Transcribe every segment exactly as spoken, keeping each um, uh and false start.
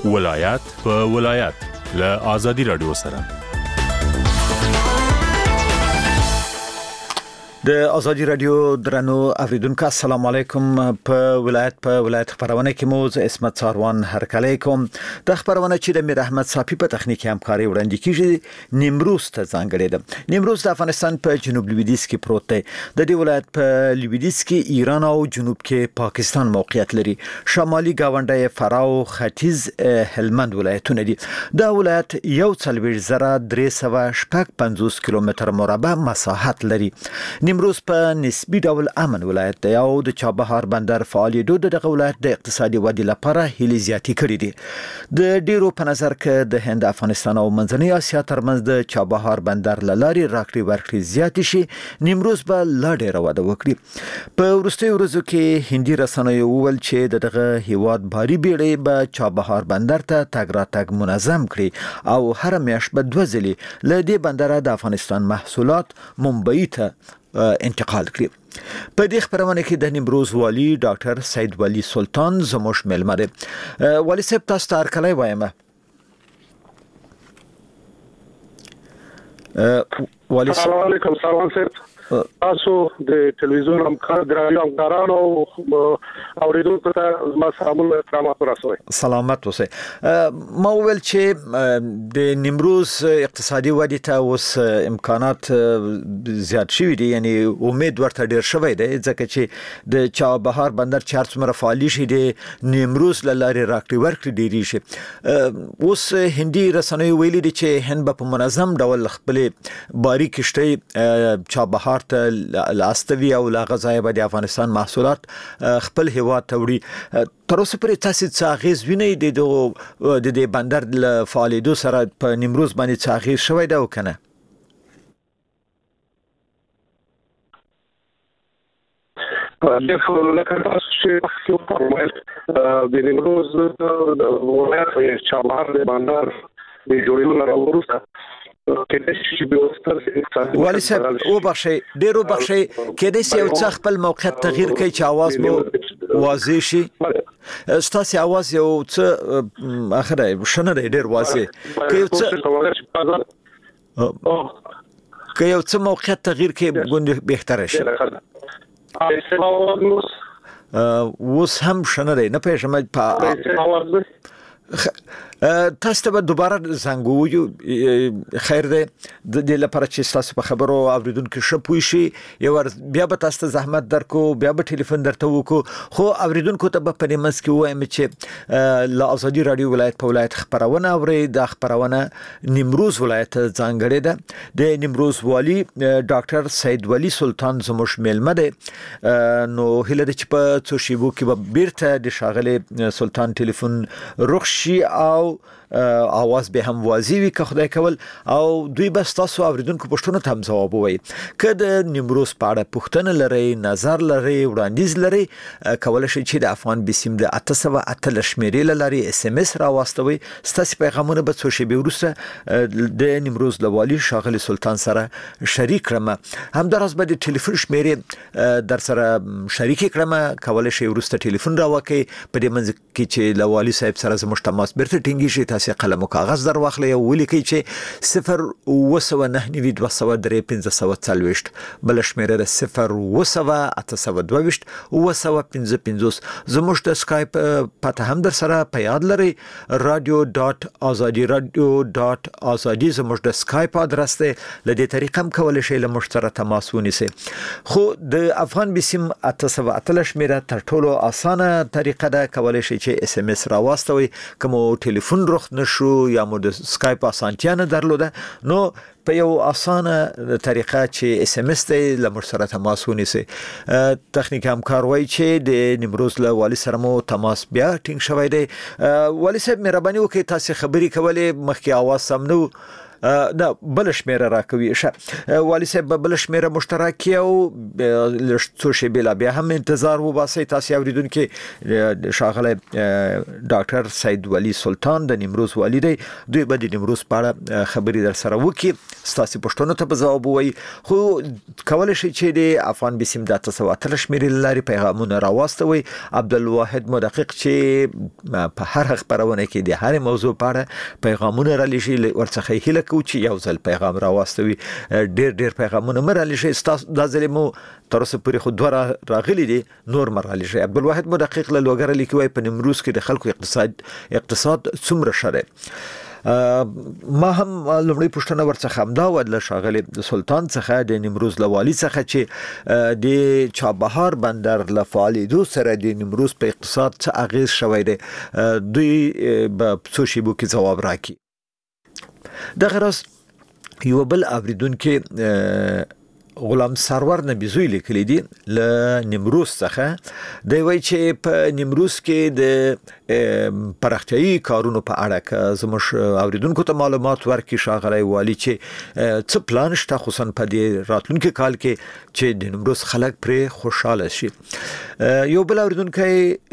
ولایت په ولایت له آزادي رادیو سره. د آزادي رادیو درنو اوریدونکو السلام علیکم. په ولایت په ولایت خبرونه کې موز اسمت ساروان هرکلی کوم. د خبرونه چې د میر احمد صافی په تخنیکی همکاري وړاندې کیږي نیمروز ته ځانګړی ده. نیمروز د افغانستان په جنوب لویدیځ کې پروت دی. د دې ولایت په لویدیځ کې ایران او جنوب کې پاکستان موقعیت لري. شمالي گاونډي فراه او ختیځ هلمند ولایتونه دي. دا ولایت یو څلوېښت زره درې سوه شپږ پنځوس کیلومتر مربع مساحت لري. نیمروز په نسبی ډول امن ولایت دی او د چابهار بندر فعالیدو دغه ولایت د اقتصادي ودې لپاره هلې زیاتې کړې دي. د ډیرو په نظر کې د هند افغانستان او منځنۍ اسیا ترمنځ د چابهار بندر لارې راکړې ورکړې زیات شي. نیمروز به لا ډیره وده وکړي. په وروستیو ورځو کې هندي رسنیو وویل چې دغه هیواد باری بیړۍ به چابهار بندر ته تګ راتګ منظم کړي او هر میاشت به دوه ځلې له دې بندره د افغانستان محصولات ممبئی ته انتقال کړي. په دې خبرونه کې د نیمروز والی ډاکټر سید ولی سلطان زموږ ملمه دی. والی صاحب تاسو ته هرکلی وایم. والی صاحب السلام علیکم. سلام صاحب تاسو د ټلویزیون همکار د رادیو همکارانو اوریدونکو ته ما سلامونه احترامات ورسوي. سلامت اوسئ. ما ویل چې د نیمروز اقتصادي ودې ته اوس امکانات زیات شوي دي، یعنی امید ورته ډیر شوی دی ځکه چې د چابهار بندر چې هر څومره فعالي شي د نیمروز له لارې راکړې ورکړې ډیری شي. اوس هندي رسنیو ویلي دي چې هند به په منظم ډول خپلې باری کشتۍ چابهار ته لاستوي او لا غځای به د افغانستان محصولات خپل هیواد ته وړي. تر اوسه پورې تاسو څه اغیز وینئ د د دې بندر له فعالیدو سره په نیمروز باندې څه اغیز شوی دی او کنه؟ دغه لکه تاسو چې یو پرمایل د نیمروز ولایت په چابهار د بندر د جوړولو لپاره ورسته والی صاحب او بخشي ډیرو بخشي کېدای شي یو څه خپل موقعیت تغییر کوي چې आवाज مو واضح شي. ستاسو आवाज یو څه اخره شنه ډیر واضح کوي څه کوي یو څه موقعیت تغییر کوي ګوند بهتره شي. اوس هم شنه نه پېژنم په تاسو ته دوباره زنګ وویو. خیر دی د دې لپاره چې تاسو په خبرو اوریدونکو ښه پوه شي. یو بیا به تاسو ته زحمت درکو، بیا به ټلیفون درته وکړو، خو اوریدونکو ته به په دې منځ کې وایم چې له آزادي رادیو ولایت په ولایت خبرونه اوري. د خبرونه نیمروز ولایت ځانګړې ده. د نیمروز والی ډاکټر سید ولی سلطان زموږ ملمه دی. نو هله د چې په څو شیبو کې به بیرته د ښاغلي سلطان ټلیفون رخ شي او اواز به هم واضح وي که خدای کول او دوی بس تاسو اوریدونکو پښتنو ته هم جواب وایي. که د نیمروز په اړه پوښتنه لري، نظر لري، وړاندیز لري، کولای شئ چې د افغان بسیم د اته سوه اته شمیرې لري اس ام اس را واستوي. ستاسو پیغامونه به څو شیبې وروسته د نیمروز لوالي شاغلي سلطان سره شریک کړم. همداراز به د ټلیفون شمیرې در سره شریک کړم. کولای شئ وروسته ټلیفون راوکئ. په دې منځ کې چې لوالي صاحب سره زموږ تماس بیرته ټینګي شي، تاسو قلم او کاغذ در واخلئ او ولیکئ چې صفر اوه سوه نهه نوي دوه سوه درې پنځه سوه څلوېښت، بل شمیره ده صفر اوه سوه اته سوه دوه ویشت اوه سوه پنځه پنځوس. زموږ د سکایپ پته هم در سره په یاد لرئ، رادیو ډاټ آزادي رادیو ډاټ آزادي زموږ د سکایپ ادرس دی. له دې طریقې هم کولای شئ له موږ سره تماس ونیسئ. خو د افغان بسیم اته سوه اته شمیره تر ټولو اسانه طریقه ده. کولای شئ چې اس ام اس را واستوي. کوم ټلیفون رخ نشو یا مو د سکایپ اسانتیا نه درلوده، نو په یو اسانه طریقه چې اس ام اس ته لمر سره تماس ونیسئ. تخنیک همکار وایي چې د نیمروز له والی سره مو تماس بیا ټینګ شوی دی. والی صاحب مهرباني وکړئ، تاسو خبرې کولې مخکې आवाज سم نه دا بل شمیره راکوي. شه والي صاحب بل شمیره مشترک او څو شی بلا بیا هم انتظار وباسي. تاسو اوریدونکو شاغله ډاکټر سید ولی سلطان د نیمروز والی دی، دوی به د نیمروز په اړه خبري در سره وکي، ستاسو پښتنو ته به ځواب وایي. خو کولای شي چې د افغان بسم د تاسو اتل شمیرې لاري پیغامونه راوستوي. عبدالواحد مدقق چې په هر خبرونه کې د هر موضوع په اړه پیغامونه را لشي ورڅخه هیله کوي چې یو ځل پیغام راوستوي. ډیر ډیر پیغامونه مرالي شي ستاسو د ظلمو تر اوسه پورې خو دوه راغلي دي، نور مرالي شي. عبدالواحد مدقق له لوګر لیکوي په نیمروز کې د خلکو اقتصاد اقتصاد څومره شره. ما هم لومړی پوښتنه ورڅخه همدا ودله شاغله سلطان څخه د نیمروز لوالي څخه چې د چابهار بندر له فعالیدو سره د نیمروز په اقتصاد څه اغیز شوی دی، دوی په څو شیبو کې ځواب راکړي. دغه راز یو بل اوریدونکو غلام سرور نبیزوی لیکلی دی له نیمروز څخه دی وایي چې په نیمروز کې د پراختیايي کارونو په اړه که زموږ اوریدونکو ته معلومات ورکړي شاغلی والی چې څه پلان شته خصوصا په دې راتلونکي کال کې چې د نیمروز خلک پرې خوشاله شي. یو بل اوریدونکی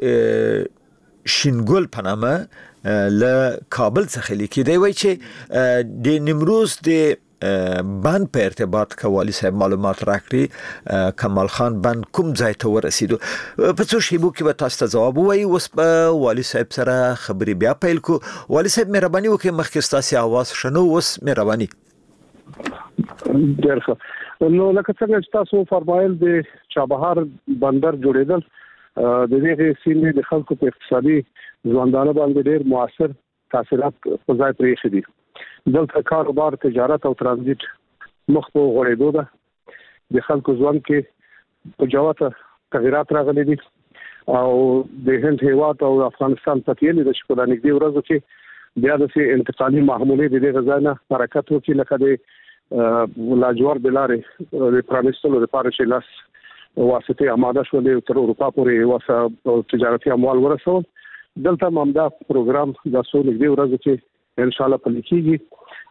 شینګل په نامه له کابل څخه لیکي دی وایي چې د نیمروز د بند په ارتباط کوالي صاحب معلومات راکړي، کمال خان بند کوم ځای ته ورسېدو. په څو شیبو کې به تاسو ته ځواب وایي. اوس په والي صاحب سره خبرې بیا پیل کو. والي صاحب مهرباني وکړئ مخکې ستاسو आवाज شنو. اوس مهرباني. ډیر ښه. نو لکه څنګه چې تاسو فرمایل د چابهار بندر جوړېدل د دې سیمې د خلکو په اقتصادي ژوندانه باندې ډیر موثر تاثیرات په ځای پرېښي دي. دلته کاروبار، تجارت او ترانزیت مخ په غوړېدو ده. د خلکو ژوند کې په جوته تغیرات راغلي دي او د هند هیواد او افغانستان په تیلي د شپږ نږدې ورځو کې بیا د سي انتقالي معاملې د دې غزانه حرکت وکړي، لکه د لاجوار بلارې د پرانستلو لپاره چې لاس واسطه آماده شولې تر اروپا پورې واسه تجارتي اموال ورسول. دلته ممدا پروګرام د څو نږدې ورځو کې ان شاء الله پلي کیږي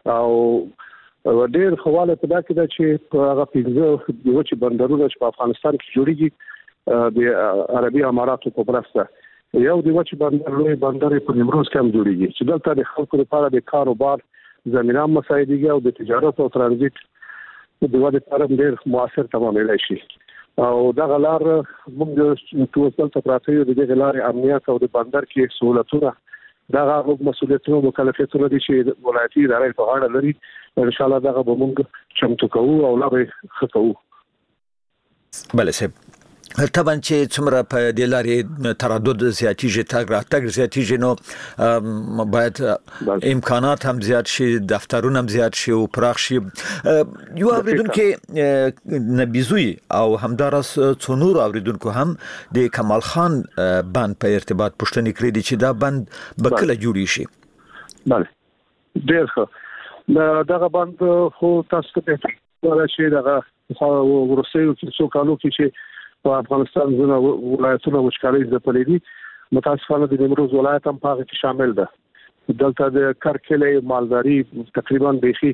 او ډېر خواله په دا کې ده چې په هغه پنځه د وچې بندرونو چې په افغانستان کې جوړیږي د عربي اماراتو په مرسته یو د وچې بندر لوی بندر په نیمروز کې هم جوړیږي چې دلته د خلکو لپاره د کاروبار زمینه مساعدېږي او د تجارت او ترانزیت د وده لپاره ډېر موثر تمامېدای شي. او دا غلار موږ توسل ته پراته یو د دې غلار امنیت او د بندر کې سہولتونه دا غو مسؤلیتونو مکلفیتونه دي چې ولایتي ادارې په غاړه لري. ان شاء الله دا به موږ چمتو کوو او لا به خکو. بله سه طبعا چې څومره په د لارې تردد زیاتیږي، تګ راتګ زیاتیږي، نو باید امکانات هم زیات شي، دفترونه هم زیات شي او پراخ شي. یو اوریدونکو نبیزوی او همدارس څو نور اوریدونکو هم د کمال خان بند په ارتباط پوښتنه کړې دي چې دا بند به کله جوړ شي. بله ډیر ښه. دغه بند خو تاسو ته وایي چې دغه ورسېو چې څو کالو کې چې په افغانستان زونه ولایتونه وشکاري ځپلې دي، متاسفانه د نیمروز ولایت هم په کې شامل ده. دلته د کرکلې مالداري تقریبا بيخي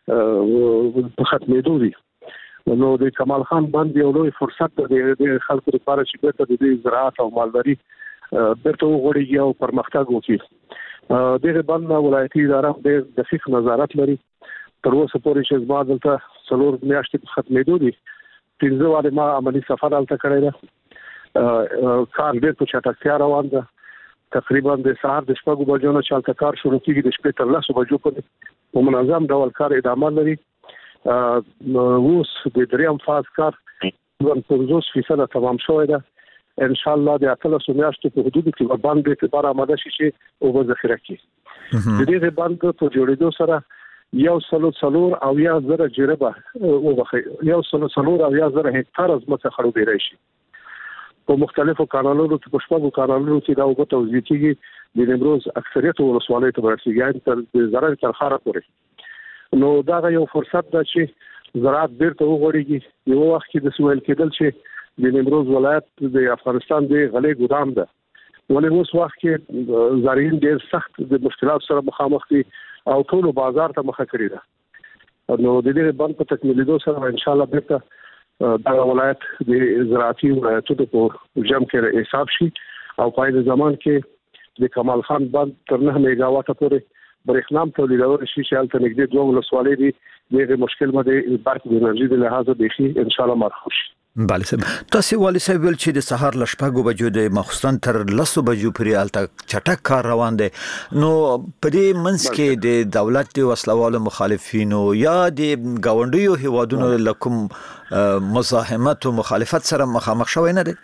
په ختمېدو دي. نو د کمال خان باندې یو لوی فرصت د خلکو لپاره چې بیرته د زراعت او مالداري بیرته وغوړي او پرمختګ وکړي. دغه باندې ولایتي اداره د دقیق نظارت لري. تر اوسه پورې چې زما دلته څلور میاشتې په ختمېدو دي. پنځه واره ما عملی سفر الته کړی ده. کار ډېر په چټکتیا روان ده. تقریبا د سهار د شپږو بجو نه چالت کار شروع کیږي د شپې تر لسو بجو پورې په منظم ډول کار ادامه لري. اوس د دریم فاز کار پنځوس فیصد تمام شوی ده. ان شاء الله د اتلسو میاشتو په حدود کې باندې اعتبار آماده شي چې او به ذخیره کړي. د دې باندې په جوړېدو سره یو سلو څلور او یا زره جربه او بخي یو سلو څلور او یا زره هکتار از مڅ خړو دی شي. په مختلفو کانالونو په شپږو کانالونو کې دا وګ توزیع کیږي. د نیمروز اکثریت ولسوالۍ ته ورسیږي تر زره تر خاره پورې. نو دا یو فرصت ده چې زراعت بیرته وغوړيږي. یو وخت کې د سویل کېدل چې د نیمروز ولایت د افغانستان د غلې ګودام ده، ولې اوس وخت کې زارین ډېر سخت د مشکلات سره مخامخ دي او ټول بازار ته مخه کړی ده. نو د دې بند په تکمیلېدو سره ان شاء الله بیرته دا ولایت د زراعتي ولایتونو په جمع کې حساب شي او په دې زمان کې د کمال خان بند تر نه میگا واټ پورې برېښنا تولیدول شي چې البته نږدې دوه ولسوالۍ دي دغه مشکل باندې برق د انرژي د لحاظه به شي ان شاء الله مرخص شي. بله سم تاسو والي صاحب ول چې د سهار ل شپږو بجو د مخصوصن تر لسو بجو پورې الته چټک کار روان دي نو په دې منځ کې د دولت د وسلوالو مخالفینو یا د گاونډیو هیوادونو لکم مزاحمت او مخالفت سره مخامخ شوی نه دي؟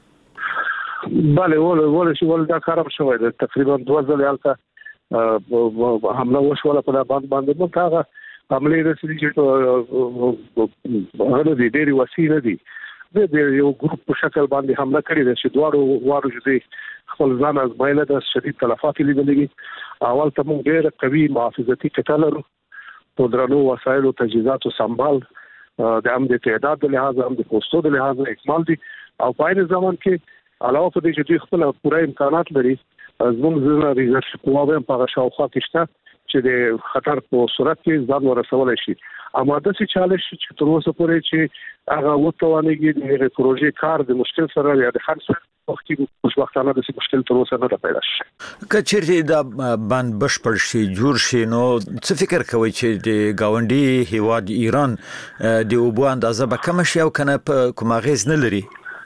بله ول ول شي ول دا کار شوی دی تقریبا دوه ځله الته حمله وشوله په باندې باندې مو هغه عملي رسېږي چې هغه د ډېری وسیله دي د یو ګروپ په شکل باندې حمله کړې ده چې دوه وارو چې خپل ځان از باندې د شدید تلفات لیدلې اول ته موږ ډېر قوي محافظتي کتل لرو په درنو وسایلو تجهیزاتو سمبال د هم د تعداد له لحاظه هم د پوسټو د لحاظه اکمال دي او په این زمان کې علاوه په دې چې دوی خپل پوره امکانات لري زموږ زړه ریزرچ قواوې په هغه شاوخوا کې شته چې د خطر په صورت کې ځان ورسول شي اما د څه چالش چې تر اوسه پورې چې هغه وټوانېږي د پروژې کار د مشکل سره یا د خرڅ وخت کې خوشبختانه د مشکل تر اوسه نه پیدا شي. کچېرې دا باندې بشپړ شي جوړ شي نو څه فکر کوي چې د گاونډي هیواد ایران د اوبو اندازه به کم شي او کنه په کوم اغیز نه لري؟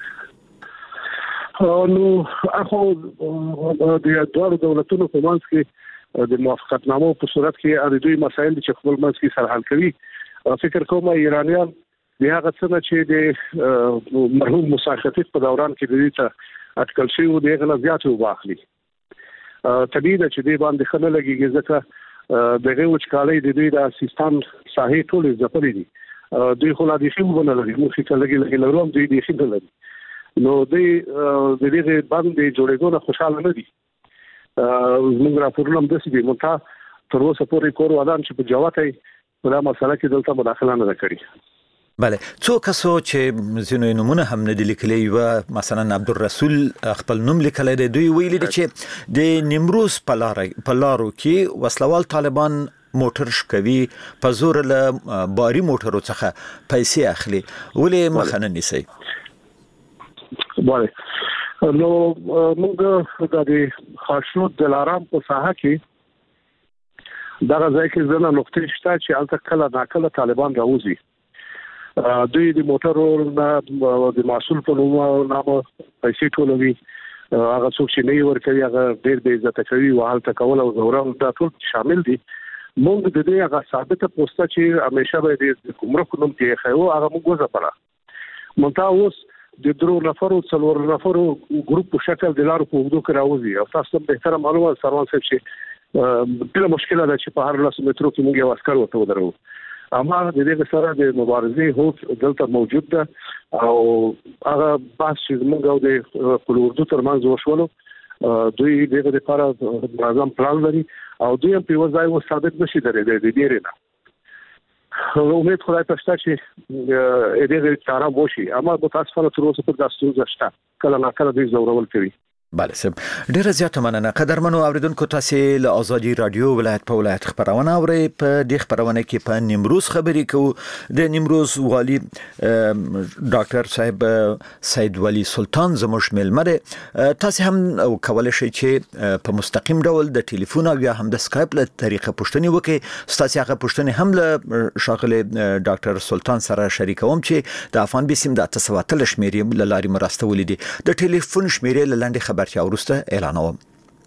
نو اخو د دوه دولتونو په منځ کې د موافقتنامو په صورت کې اړ دوی مسایل چې خپل منځ کې سره حل کوي فکر کوم ایرانیان د هغه څه چې د مرحوم موسی خطیب په دوران کې د دې ته اټکل شي او د هغه زیات وباخلي طبيعي ده چې د باندې خنه لګيږي ځکه دغه وچکالۍ د دوی د سیستان ساحې ټول ځپلې دي دوی خو لا دي شي وبنه لري مو فکر لګي لګي لروم دوی دي خېل لري نو دوی د دې باندې جوړېدو نه خوشاله نه دي زموږ راپورونه هم داسې دي مونږ تر اوسه پورې کور ودان چې په جواتې په دا مسله کې دلته مداخله نه کړې. بله څو کسو چې ځینو نمونه هم نه دي لیکلي و مثلا عبدالرسول خپل نوم لیکلی دی دوی ویلي دي چې د نیمروز په لارو کې وسلوال طالبان موټر شکوي په زور له باري موټرو څخه پیسې اخلي ولې مخه نه نیسي؟ بله نو موږ د خاشود دلارام په ساحه کې دا ځای کې زنه نقطې شته چې البته کله ناکله طالبان راوځي دوی د موټرو د مسول په نوم نامه پیسې ټولوي هغه څوک چې نه ورکوي هغه ډېر به عزت کوي او حالت کول او زوران دا ټول شامل دي موږ د دې هغه ثابته پوسټه چې همیشه به د کومرو کوم کې خو هغه موږ وځپره مونږ اوس د درو نفرو څلور نفرو ګروپ په شکل د لارو په وګړو کې راوځي او تاسو به تر معلومه سروان صاحب چې بل مشکله ده چې په هر لاس مترو کې موږ یو عسكر ورته ودرو اما د دې سره د مبارزې هو دلته موجود ده او هغه بحث چې موږ او د خپل اردو ترمنځ وشولو دوی دغه لپاره نظام پلان لري او دوی هم په وځای و ثابت نشي درې د دې نه امید خدای پښتا چې دغه کار وشي اما په تاسو سره تر اوسه په داستو ځشته کله نا کله دوی زورول کوي. بله سم ډیره زیاته مننه قدرمنو اوریدونکو تاسو له آزادي رادیو ولایت په ولایت خبرونه اوري په دې خبرونه کې په نیمروز خبرې کوو د نیمروز والی ډاکټر صاحب سید ولی سلطان زموږ ملمره تاسو هم کولای شئ چې په مستقیم ډول د ټلیفون او یا هم د سکایپ له طریقه پوښتنه وکړئ تاسو هغه پوښتنه هم له شاغله ډاکټر سلطان سره شریکوم چې د افغان بسم د تاسو تل شمیرې له لاري مرسته ولیدي د ټلیفون شمیرې لاندې خبر چې ورسته اعلانوم.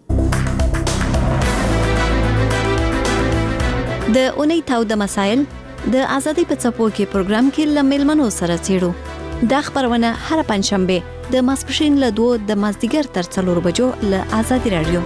د اونۍ تاوده مسائل د ازادي په څپو کې پروګرام کې لملمنو سره چیرو د خبرونه هر پنځشنبه د ماسپښین له دوه د مازدیګر تر څلور بجو له ازادي رادیو.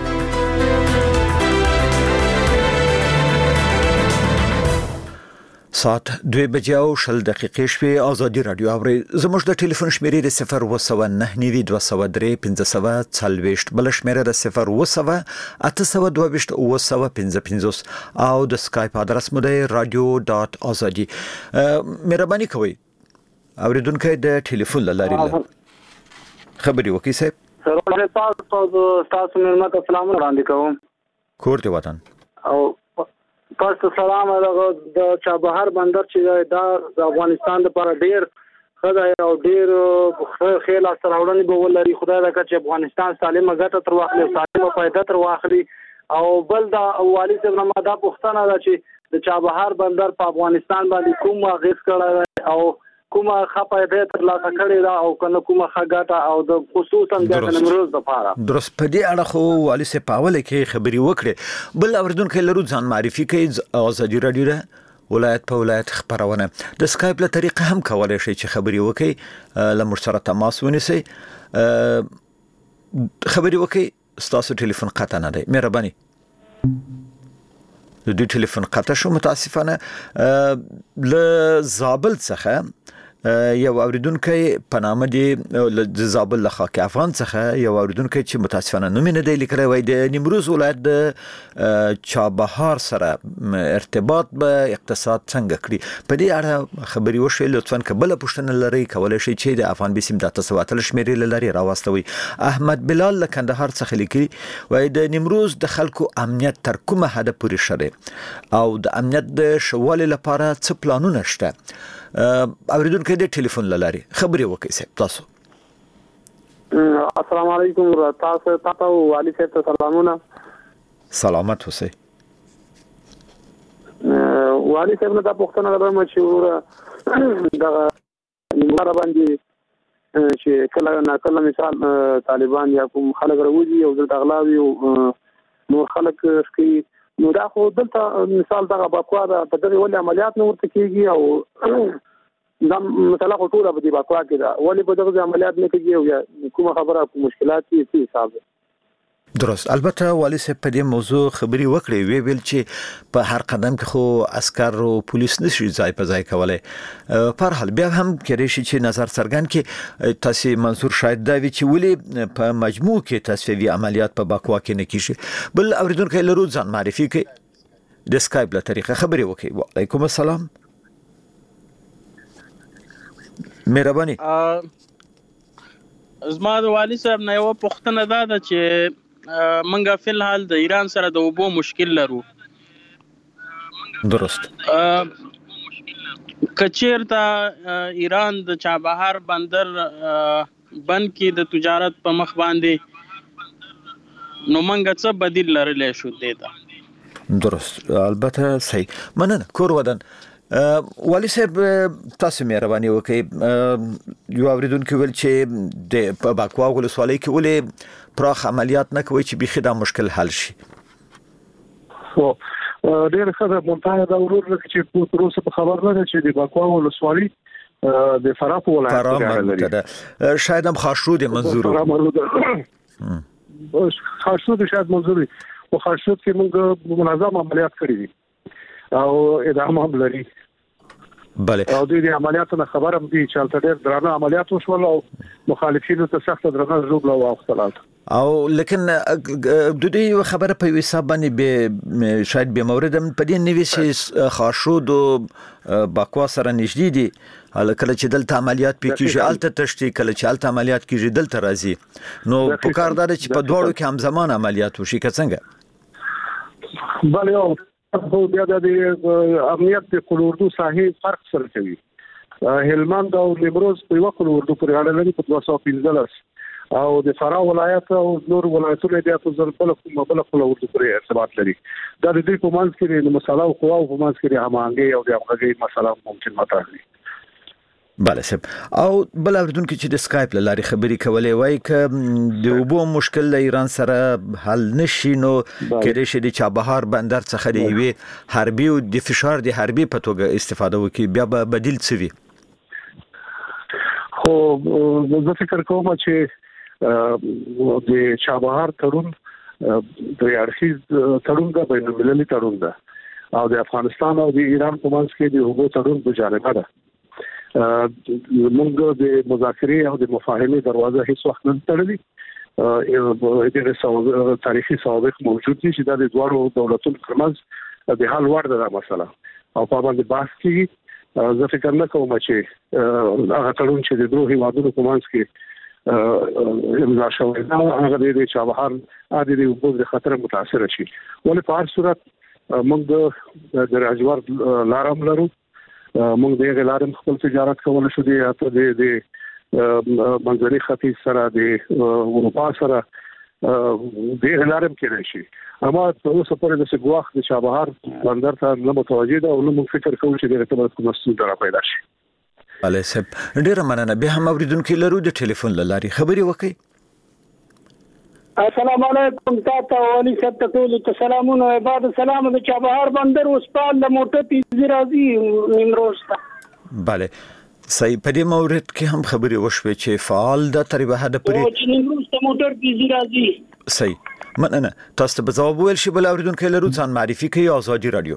ساعت دوه بجې او شل دقیقې شوې ازادي رادیو اوري زموږ د ټلیفون شمیرې د صفر و سو نه نوي دوه سو درې پنځه سو څلوېښت بل شمیره د صفر و سو اته سو دوه ویشت او سو پنځه پنځوس او د سکایپ ادرس مو د رادیو ډاټ ازادي. مهرباني کوئ اوریدونکو د ټلیفون لاري خبري وکي صاحب. سره تاسو تاسو مېرمت السلام وړاندې کوم. کور دی وطن او پس سلام د چابهار بندر چې دا د افغانستان لپاره ډیر خدای او ډیر خیال سره به ولري خدای دا چې افغانستان سالمه ګټه تر واخلي سالمه فائدہ تر واخلي او بل دا والي صاحب نه دا پوښتنه ده چې د چابهار بندر په افغانستان باندې کوم اغیز کړی او کومه خپایده تر لاسه کړې ده او کنه کومه خګاټه او د خصوصا د نمروز لپاره درست په دې اړه خو والي صاحب په اوله کې خبري وکړي بل اوردونکو لرو ځان معرفي کوي ازادي رادیو ده ولایت په ولایت خبرونه د سکایپ له طریقې هم کولای شي چې خبري وکړي لمر سره تماس ونیسي خبري وکړي ستاسو ټلیفون قطع نه دی مهرباني د دې ټلیفون قطع شو متاسفانه ل زابل څخه یو اوریدونکو په نامه دی د زابل له خاک افغان څخه یو اوریدونکو چې متاسفانه نوم نه دی لیکلی وای د نیمروز ولایت د چابهار سره ارتباط به اقتصاد څنګه کړی په دې اړه خبري وشي لطفا کبل پښتنه لري کولای شي چې د افغان بسم د تسواتل شمیرې لري راوستوي احمد بلال له کندهار څخه لیکي وای د نیمروز د خلکو امنیت تر کومه حد پورې شته او د امنیت د شوالي لپاره څه پلانونه شته اوریدونکو د ټلیفون لاري خبري وکړئ سپ تاسو السلام علیکم تاسو تاسو والي صاحب ته سلامونه سلامت اوسئ والي صاحب نه دا پوښتنه لرم چې دا نیمګړه باندې چې کله نه کله مثال طالبان یا کوم خلک راوځي او د اغلاوي نو خلک سکي نو دا خو دلته مثال دا باکوا دا په دغه ولې عملیات نور تکيږي او دا مثلا ټول په دې باکوا کې دا ولې په دغه عملیات نه کېږي او یا کومه خبره کوم مشکلات دي په حساب درست البته والي صاحب په دې موضوع خبري وکړي وی ویل چې په هر قدم کې خو عسكر او پولیس نشي ځای په ځای کولای پر حال بیا هم کېږي چې نظر څرګند کې تاسو منصور شاید دا وی چې ولې په مجموع کې تصفیوي عملیات په باکوا کې نه کیږي بل اوریدونکو لرو ځان معرفي کوي د سکایپ له طریقه خبري وکړي وعلیکم السلام مهرباني زما د والي صاحب نه یو پوښتنه ده چې منګه فل حال د ایران سره د وبو مشکل لرو درست کچیر ته ایران د چابهار بندر بند کې د تجارت په مخ باندې نو منګه څه بدیل لرلې شو دیتا درست البته صحیح مننه کور ودان والي صاحب تاسو مهرباني وکړئ یو اوریدونکو ویل چې د باکوا ولسوالۍ کې ولې پراخ عملیات نه کوي چې بيخي دا مشکل حل شي خو ډېر ښه د مونټایا دا ورور چې په تروسه په خبر نه چې د باکوا ولسوالۍ د فراه په ولایت کې لري شاید هم خاشرود منظور خاشرود شاید منظور او خاشرود کې موږ منظم عملیات کړی دي او ادامه هم لري بله او د دې عملیاتو نه خبر هم دي چې تل ډېر درانه عملیات وشول او مخالفینو ته سخت درانه ضرب او اختلاط او لیکن د دې خبره په حساب باندې شاید به مورد په دې نوي شي خاشود او باکوا سره نږدې دي کله چې دلته عملیات پکېږي الته تشتي کله چې الته عملیات کېږي دلته راځي نو په کار دار چې په دوړو کې هم زمان عملیات وشي که څنګه بله او خو بیا د امنیت د کلوردو ساحې فرق سره کوي هلمند او نیمروز په یو کلوردو پورې اړه لري په دوه سوه پنځلس او د فراه ولایت او نور ولایتونه د تاسو بل کومه بل کلوردو پورې ارتباط لري دا د دې په منځ کې د مسله او قوا په منځ کې د همغږي او د همغږي مسله ممکن مطرح دي بله سب او بل اوریدونکو چې د سکایپ لاري خبري کولې وای ک د وبو مشکل له ایران سره حل نشي نو کېدې شي د چابهار بندر څخه دی وی حربي او د فشار د حربي په توګه استفاده وکي بیا به بدیل څه وي خو زه فکر کوم چې د چابهار تړون د اړخیز تړون د بین المللي تړون ده او د افغانستان او د ایران په منځ کې د وبو تړون په جانب ده موږ د مذاکرې او د مفاهمې دروازه هیڅ وخت نه تړلې د تاریخي سوابق موجود دي چې د دوه دولتونو ترمنځ د حل وړ ده مسله او په باندې بحث کیږي زه فکر نه کوم چې هغه تړون چې د دوه هیوادونو په منځ کې امضا شوی دا هغه د چابهار عادي د وبو د خطر متاثر شي ولې په هر صورت موږ د راجوار لارم لرو موږ د لارم خپل تجارت کول شو دي ته د منځري ختیځ سره د اروپا سره د لارم کې شي اما اوس په دې چې غواخ د چابهار بندر ته نه متوجه ده او موږ فکر کوو چې دغه ته کوم څه پیدا شي. علي صاحب ډیره مننه به هم اوریدونکو لرو د ټلیفون لاري خبري وکي. السلام علیکم تاسو ولي صاحب ټول ته سلامونه بعد سلام د چابهار بندر اوس په د موټر تیزی راځي نیمروز ته. bale صحیح په دې مورید کې هم خبري وشوي چې فعال د تقریبا د پرې او چې نیمروز ته موټر تیزی راځي. صحیح مننه تاسو به جواب ویل شي بل اوریدونکو لرو ځان معرفي کوي آزادي رادیو.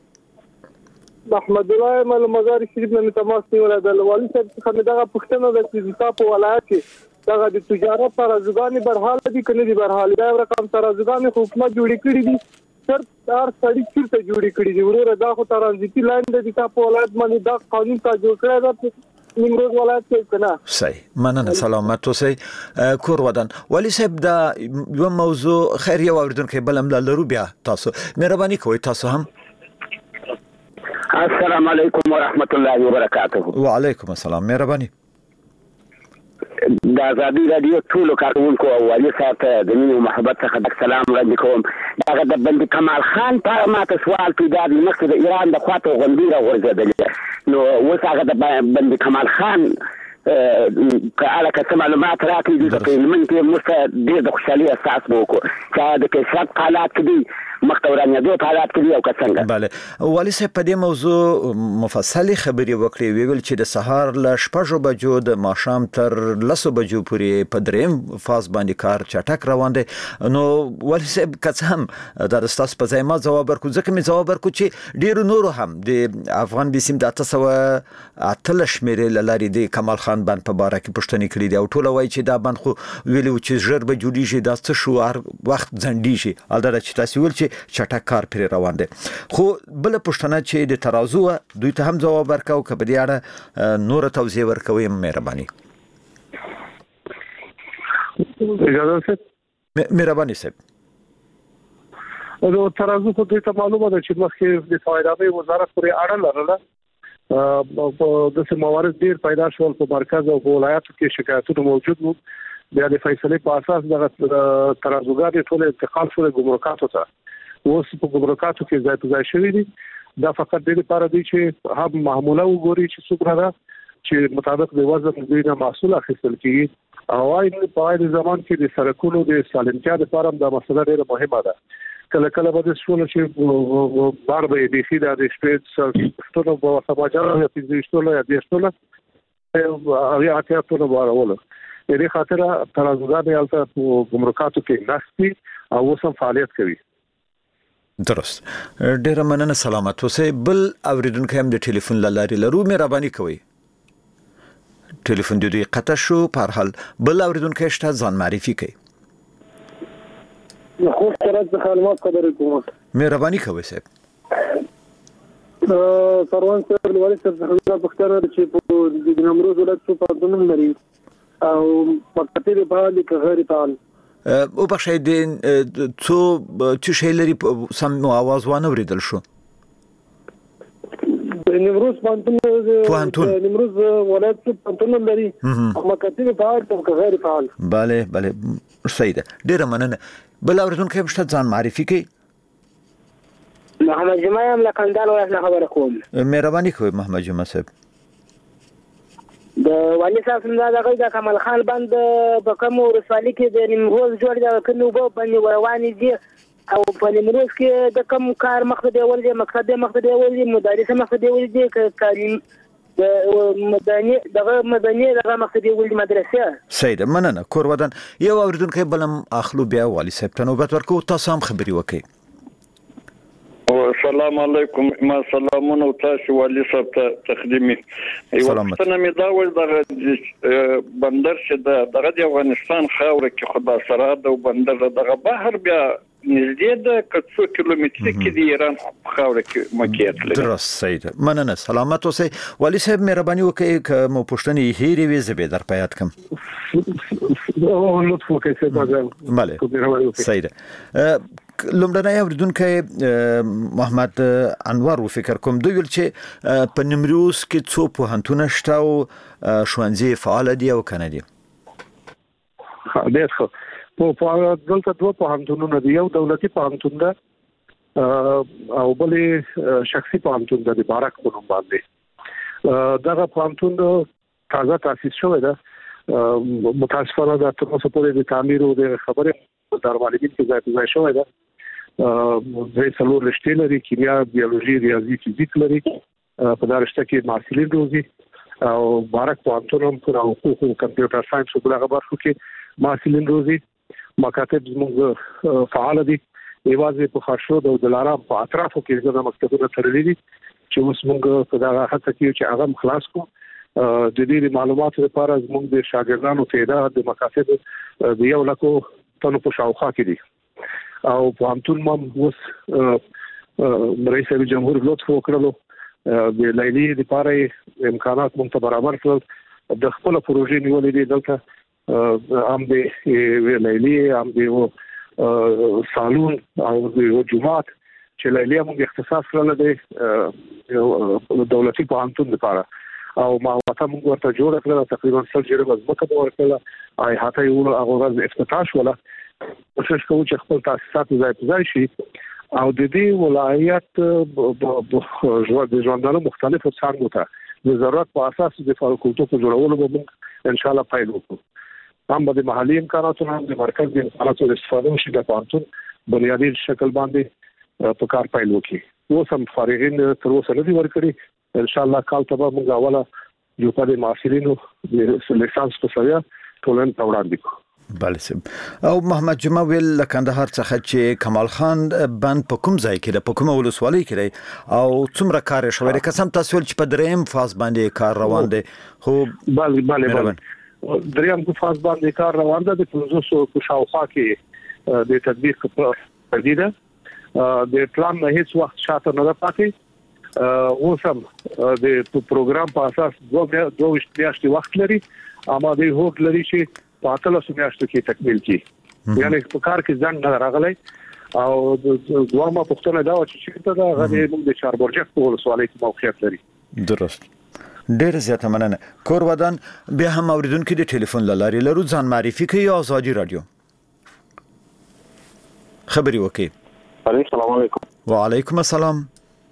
محمد الله مل مزار شریف نه تماس نیول د والي صاحب څخه دغه پښتنه د تیزیتا په ولایت کې دغه د تجارت ترازوګانی برحال دي کنه دي برحال دا رقم ترازوګانی حکومت جوړی کړی دي تر تر سړی چیرته جوړی کړی دي ورور دا خو ترانزیتي لاین د دې په ولایت باندې دا قانون تا جوړ کړی دا نیمروز ولایت کې کنه. صحیح مننه سلامت اوسئ کور ودان والي صاحب دا یو موضوع خیر یو اوریدونکو بل هم لرو بیا تاسو مهرباني کوئ تاسو هم. السلام علیکم ورحمت الله وبرکاته. وعلیکم السلام مهرباني. د آزادي رادیو ټول کارونکو او والي صاحب ته د مینې او محبت څخه د سلام وړاندې کوم. هغه د بندي کمال خان په ماته سوال پیدا د مخکې د ایران د خواته غونډې راغورځېدلې نو اوس هغه د بندي کمال خان که اله که معلومات راکړي د فلمن کې مست ډېر د خوشحالي احساس وکړو چې د کیفیت حالات کې دي مختورانه دوه حالات کې او څنګه. bale والي صاحب په دې موضوع مفصلي خبري وکړي ویل چې د سهار ل شپږ بجو د ماښام تر لس بجو پورې په دریم فاز باندې کار چټک روان دي نو والي صاحب قسم د استاس په ځای ما جواب ورکو ځکه می جواب ورکو چې ډیر نور هم د افغان بسیم د تاسو اتل شمیرې لاري د کمال خان باندې په باره کې پښتني کړی دی او ټول وایي چې دا باندې خو ویلو چې ژر به جوړیږي دا څه شو هر وخت ځنډي شي البته چې تاسو ول چې چټک کار پر روان دي خو بل پښتنه چې د ترازو دوی ته هم جواب ورکاو کبه دی اړه نور توضیح ورکوي مهرباني. اجازه سه مهرباني صاحب. نو ترازو خو دې ته معلومه ده چې مخکې د فایدې وزارت پورې اړه لرله د څه موارد ډیر پیدا شول په مرکز او په ولایتو کې شکایتونه موجود وو بیا د فیصلې په اساس د ترازوګانې ټول انتقال شول ګمرکاتو ته اوس په ګمرکاتو کې ځای په ځای شوی دي دا فقط د لپاره دی چې هم معامله وګوري چې څومره ده چې مطابق د وزن د محصول اخیستل کیږي او وايي په هغه زمان کې د سرکونو د سالمتیا لپاره دا مسله ډیره مهمه ده کله کله به د شول چې بار به د سیده د سپیټ ټولو په سماجر یا فزیکټولو یا دیشتولو هغه اته ټولو بارولو دې خاطر ترازوګانې البته په ګمرکاتو کې ناشتي او وسم فعالیت کوي. درست ډیره مننه سلامت اوسئ بل اوریدونکو هم د ټلیفون لاري لرو مهرباني کوئ. ټلیفون د دوی قطع شو په حال بل اوریدونکو شته ځان معرفي کوي. خو سره د خدمات خبرې کوم مهرباني کوئ صاحب. سروان صاحب والي صاحب څنګه پښتنه چې په د نمروز ولایت په دنم لري او په کتلې په حال کې غیر فعال او بخښی د څو چې شی لري سم आवाज وانه ورېدل شو. نیمروز پانتون نیمروز ولایت پانتون لري او مکتبه په حال کې غیر فعال. bale bale صحیح ده ډیره مننه بل اوریدونکو هم شته ځان معرفي کوي. محمد جمعه هم لکندان ولایت نه خبره کوم. مهرباني کوئ محمد جمعه صاحب. د والي صاحب څنګه دغه د کمال خان بند په کوم ورسوالي کې د نیمروز جوړ دا کنو په باندې رواني دي او په نیمروز کې د کوم کار مقصد دی ولې مقصد دی مقصد دی ولې مدارس مقصد دی ولې د کاریم د مدني دغه مدني دغه مقصد دی ولې مدرسه. سید مننه کور ودان یو اوریدونکو بلم اخلو بیا والي صاحب ته نوبت ورکو تاسو هم خبري وکړئ. السلام علیکم ما سلامونه تاسو والي صاحب ته تقدیمي یو څه مې دا ول دغه بندر چې دغه د افغانستان خاور کې خدا سره د بندر دغه بحر بیا نږدې د کڅو کیلومتر کې د ایران خاور کې موقعیت لري. درست سید مننه سلامت اوسئ والي صاحب مهرباني وکړئ که مو پوښتنې هېرې وي زه به در په یاد کړم. لطف وکړئ. بله سید لومړنی اوریدونکی محمد انور و فکر کوم دوی ویل چې په نیمروز کې څو پوهنتونه شته او ښوونځي فعال دي او کنه دي. ډېر ښه. په دلته دوه پوهنتونونه دي، یو دولتي پوهنتون ده او بل شخصي پوهنتون ده د بارک په نوم باندې. دغه پوهنتون تازه تاسیس شوی ده. متاسفانه د تر اوسه پورې د تعمیر او د خبرې دروازې کې ځای ځای شوی ده. د څلور رشتې لري، کیمیا، بیولوژي، ریاضي، فزیک لري. په دا رشته کې محصلین روزي او بارک پوهنتون هم پر حقوق او کمپیوټر ساينس او بلغه برخو کې محصلین روزي. مکاتب زموږ فعال دي. ایوازې په خاصو د دلارام په اطرافو کې د مکتبونو ترلې دي چې اوس موږ په دا هڅه کې چې هغه خلاص کو. د دې معلوماتو لپاره زموږ د شاګردانو تعداد د مکاتب د یو لکو تنو په شاوخوا کې دي او په همتون مم اوس رئیس جمهور لطف وکړلو د لیلی لپاره امکانات موږ ته برابر کړل. د خپل پروژې نیولې دي دلته هم د لیلی هم د سالون او د جمعات چې لیلی موږ اختصاص کړل د دولتي پوهنتون لپاره او ما وته موږ ورته جوړ کړل. تقریبا څلور جوړه مزمکه ورکړه آی هاته یو هغه ورځ افتتاح ولا کوشش کوو چې خپل تاسیسات ځای ځای شي او د دې ولایت د ژوندانه مختلفو څانګو ته د ضرورت په اساس د فاکولټو په جوړولو به ان شاء الله پیل وکړو. هم د محلي امکاناتو هم د مرکز د امکاناتو استفاده وشي د پانتون بنیادی شکل باندې په کار پیل وکړي. اوس هم فارغین تر اوسه نه دي ورکړي. ان شاء الله کال ته به موږ اوله یو په محصلینو د لیسانس په سویا ټولن وړاندې کوو. بله سم. او محمد جمعه ویل له کندهار څخه چې کمال خان بند په کوم ځای کې ده، په کومه ولسوالۍ کې دی او څومره کار یې شوی دی؟ قسم تاسو ول چې په دریم فاز باندې کار روان دی. خو بله بله بله دریم فاز باندې کار روان دی. د پنځه سوه په شاوخوا کې د تطبیق په دی ده. د پلان نه هیڅ وخت شاته نه پاتې. اوس هم د پروګرام په اساس دوه دوه میاشتې وخت لري، اما د هوټ لري چې په اتلس میاشتو کې تکمیل کړي. یعنی په کار کې ځان نه راغلی او دوامه پښتنه دا چې چې دا غوډه موږ د چاربرجک په ولسوالۍ کې موقعیت لري. درست. ډیر زیاته مننه. کور ودان بیا هم اوریدونکو د ټلیفون لاري لرو ځان معرفي کوي. آزادي رادیو خبري وکي. السلام علیکم. وعلیکم السلام.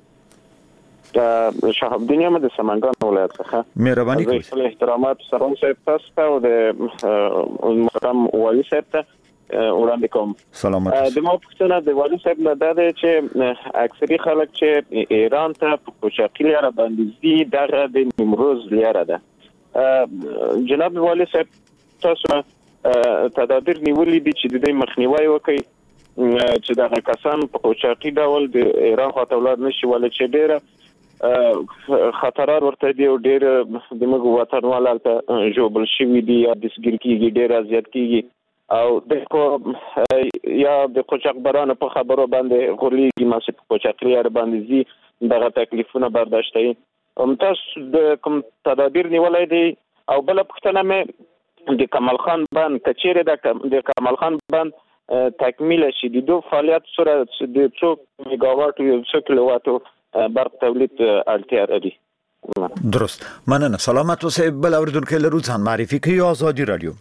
شهاب الدین احمد سمنګان ولایت څخه مهرباني کوئ. خپل احترامات سروان صاحب تاسو ته او د محترم والی صاحب ته وړاندې کوم. سلامات. د مو پښتنه د والی صاحب نه ده چې اکثري خلک چې ایران ته په کوچاقي لاره باندې دي دغه د نیمروز لاره ده. جناب والی صاحب تاسو تدابیر نیولې دي چې د دې مخنیوي وکړي چې دا کسان په کوچاقي ډول د ایران خواته ولر نشي ولې چې ډیره خطرات ورته دی او ډیر د موږ وطنوالو ته جوړل شوی دی یا د سګر کېږي ډیر زیات کېږي او د کو یا د کوچاق برانه په خبرو باندې غوړي ماسه په کوچاق لري باندې زی دغه تکلیفونه برداشتي. هم تاسو د کوم تدابیر نیولای دی او بل پښتنه مې د کمال خان بند کچېره د کمال خان بند تکمیل شي د دوه فعالیت سره د څو میگاوات او څو کیلووات برق تولید اړتیا لري. درست. مننه. سلامت اوسئ. بل اوریدونکو لرو ځان معرفي کوي. آزادي رادیو.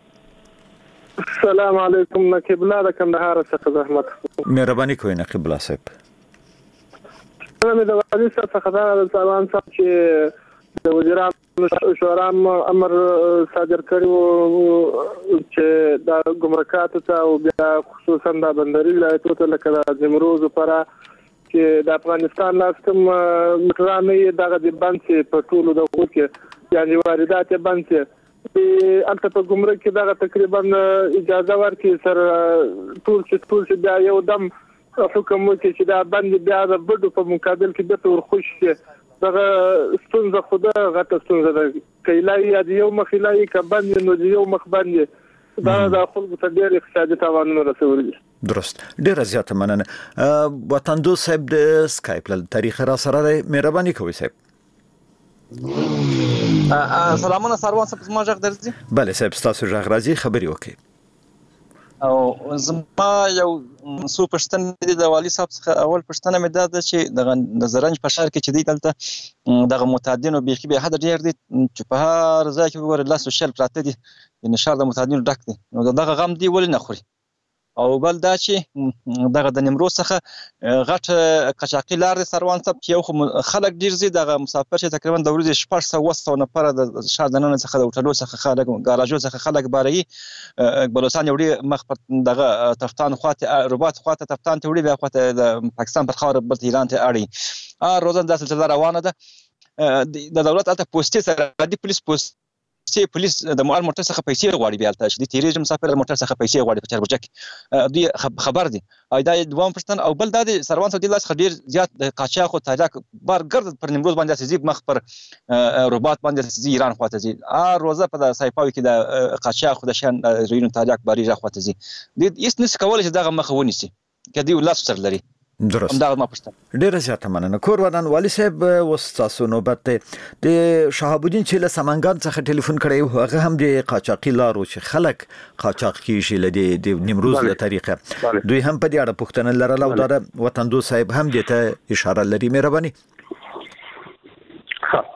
السلام علیکم. نقیب الله د کندهار څخه زحمت. مهرباني کوئ نقیب الله صاحب. زه د والی څخه دا سلام صاحب چې د وزیرانو شورا امر صادر کړی چې د ګمرکاتو ته او بیا خصوصا د بندري ولایتونو ته لکه د نیمروز لپاره چې د افغانستان لاستم مټرانه دغه د بانک په ټولو د وګړو کې یعنی واردات بانک په البته په ګمرک کې دغه تقریبا اجازه ورکړي سر ټول چې ټول چې بیا یو دم حکم وکړي چې دا باندې بیا د بډو په مقابل کې د تور خوش دغه ستونزه خدا غته ستونزه ده کایلای د یو مخلای ک باندې نو یو مخ باندې دا د خلکو ته ډېر اقتصادي تاوانونه رسولي. درست. ډېر زیاته مننه. وطن دوست صاحب د سکایپ له تاریخ را سره مهرباني کوي صاحب. سلامونه سروان صاحب ما ژغ درځي. بله صاحب تاسو ژغ راځي خبري وکي. او زما یو څو پښتنې د والي صاحب څخه اول پښتنه مې دا ده چې د زرنج په ښار کې چې دی دلته دغه متعدینو بیخي به حد ډېر دي چې په هر ځای کې وګورئ لس شل پراته دي یعنې ښار د متعدینو ډک دی نو دغه غم دی ولې نه خوري او بل دا چې دغه د نیمروز څخه غټ قاچاقي لار دی سروان صاحب چې یو خو خلک ډېر ځي دغه مسافر چې تقریبا د ورځې شپږ سوه اوه سوه نفره د ښار دننه څخه د هوټلو څخه خلک ګاراژو څخه خلک باروي بلوچستان یو ډېر مخ پر دغه تفتان خواته رباط خواته تفتان ته وړي بیا خواته د پاکستان پر خاوره بل ایران ته اړي روزانه دا سلسله روانه ده د دولت هلته پوستې سره د پولیس پوست سي پولیس د مال موټر څخه پیسې غواړي بیا تاسو د تیریزم مسافر د موټر څخه پیسې غواړي په چربوجک دوی خبر دي دا دوام پښتن او بل د سروان سعودي لاس خډیر زیات د قاچاق او تاجک بارګرد پر نیمروز باندې سيزي مخ پر رباط باندې سيزي ایران خواته زی ا روزه په سایپاوي کې د قاچاق د شان ریون تاجک باري را خواته زی د هیڅ نس کول چې دغه مخ ونیسي کدی لاس سر لري درست دا ما پښتنه ډیره زیاته مننه کور ودان والی صاحب وستاسو نوبت د شهاب الدین چې له سمنګان څخه ټلیفون کړی هغه هم د قاچاقي لارو چې خلک قاچاق کیږي له د نیمروز له طریقه دوی هم په دې اړه پوښتنه لرله او دا وطندو صاحب هم دې ته اشاره لري مهرباني ها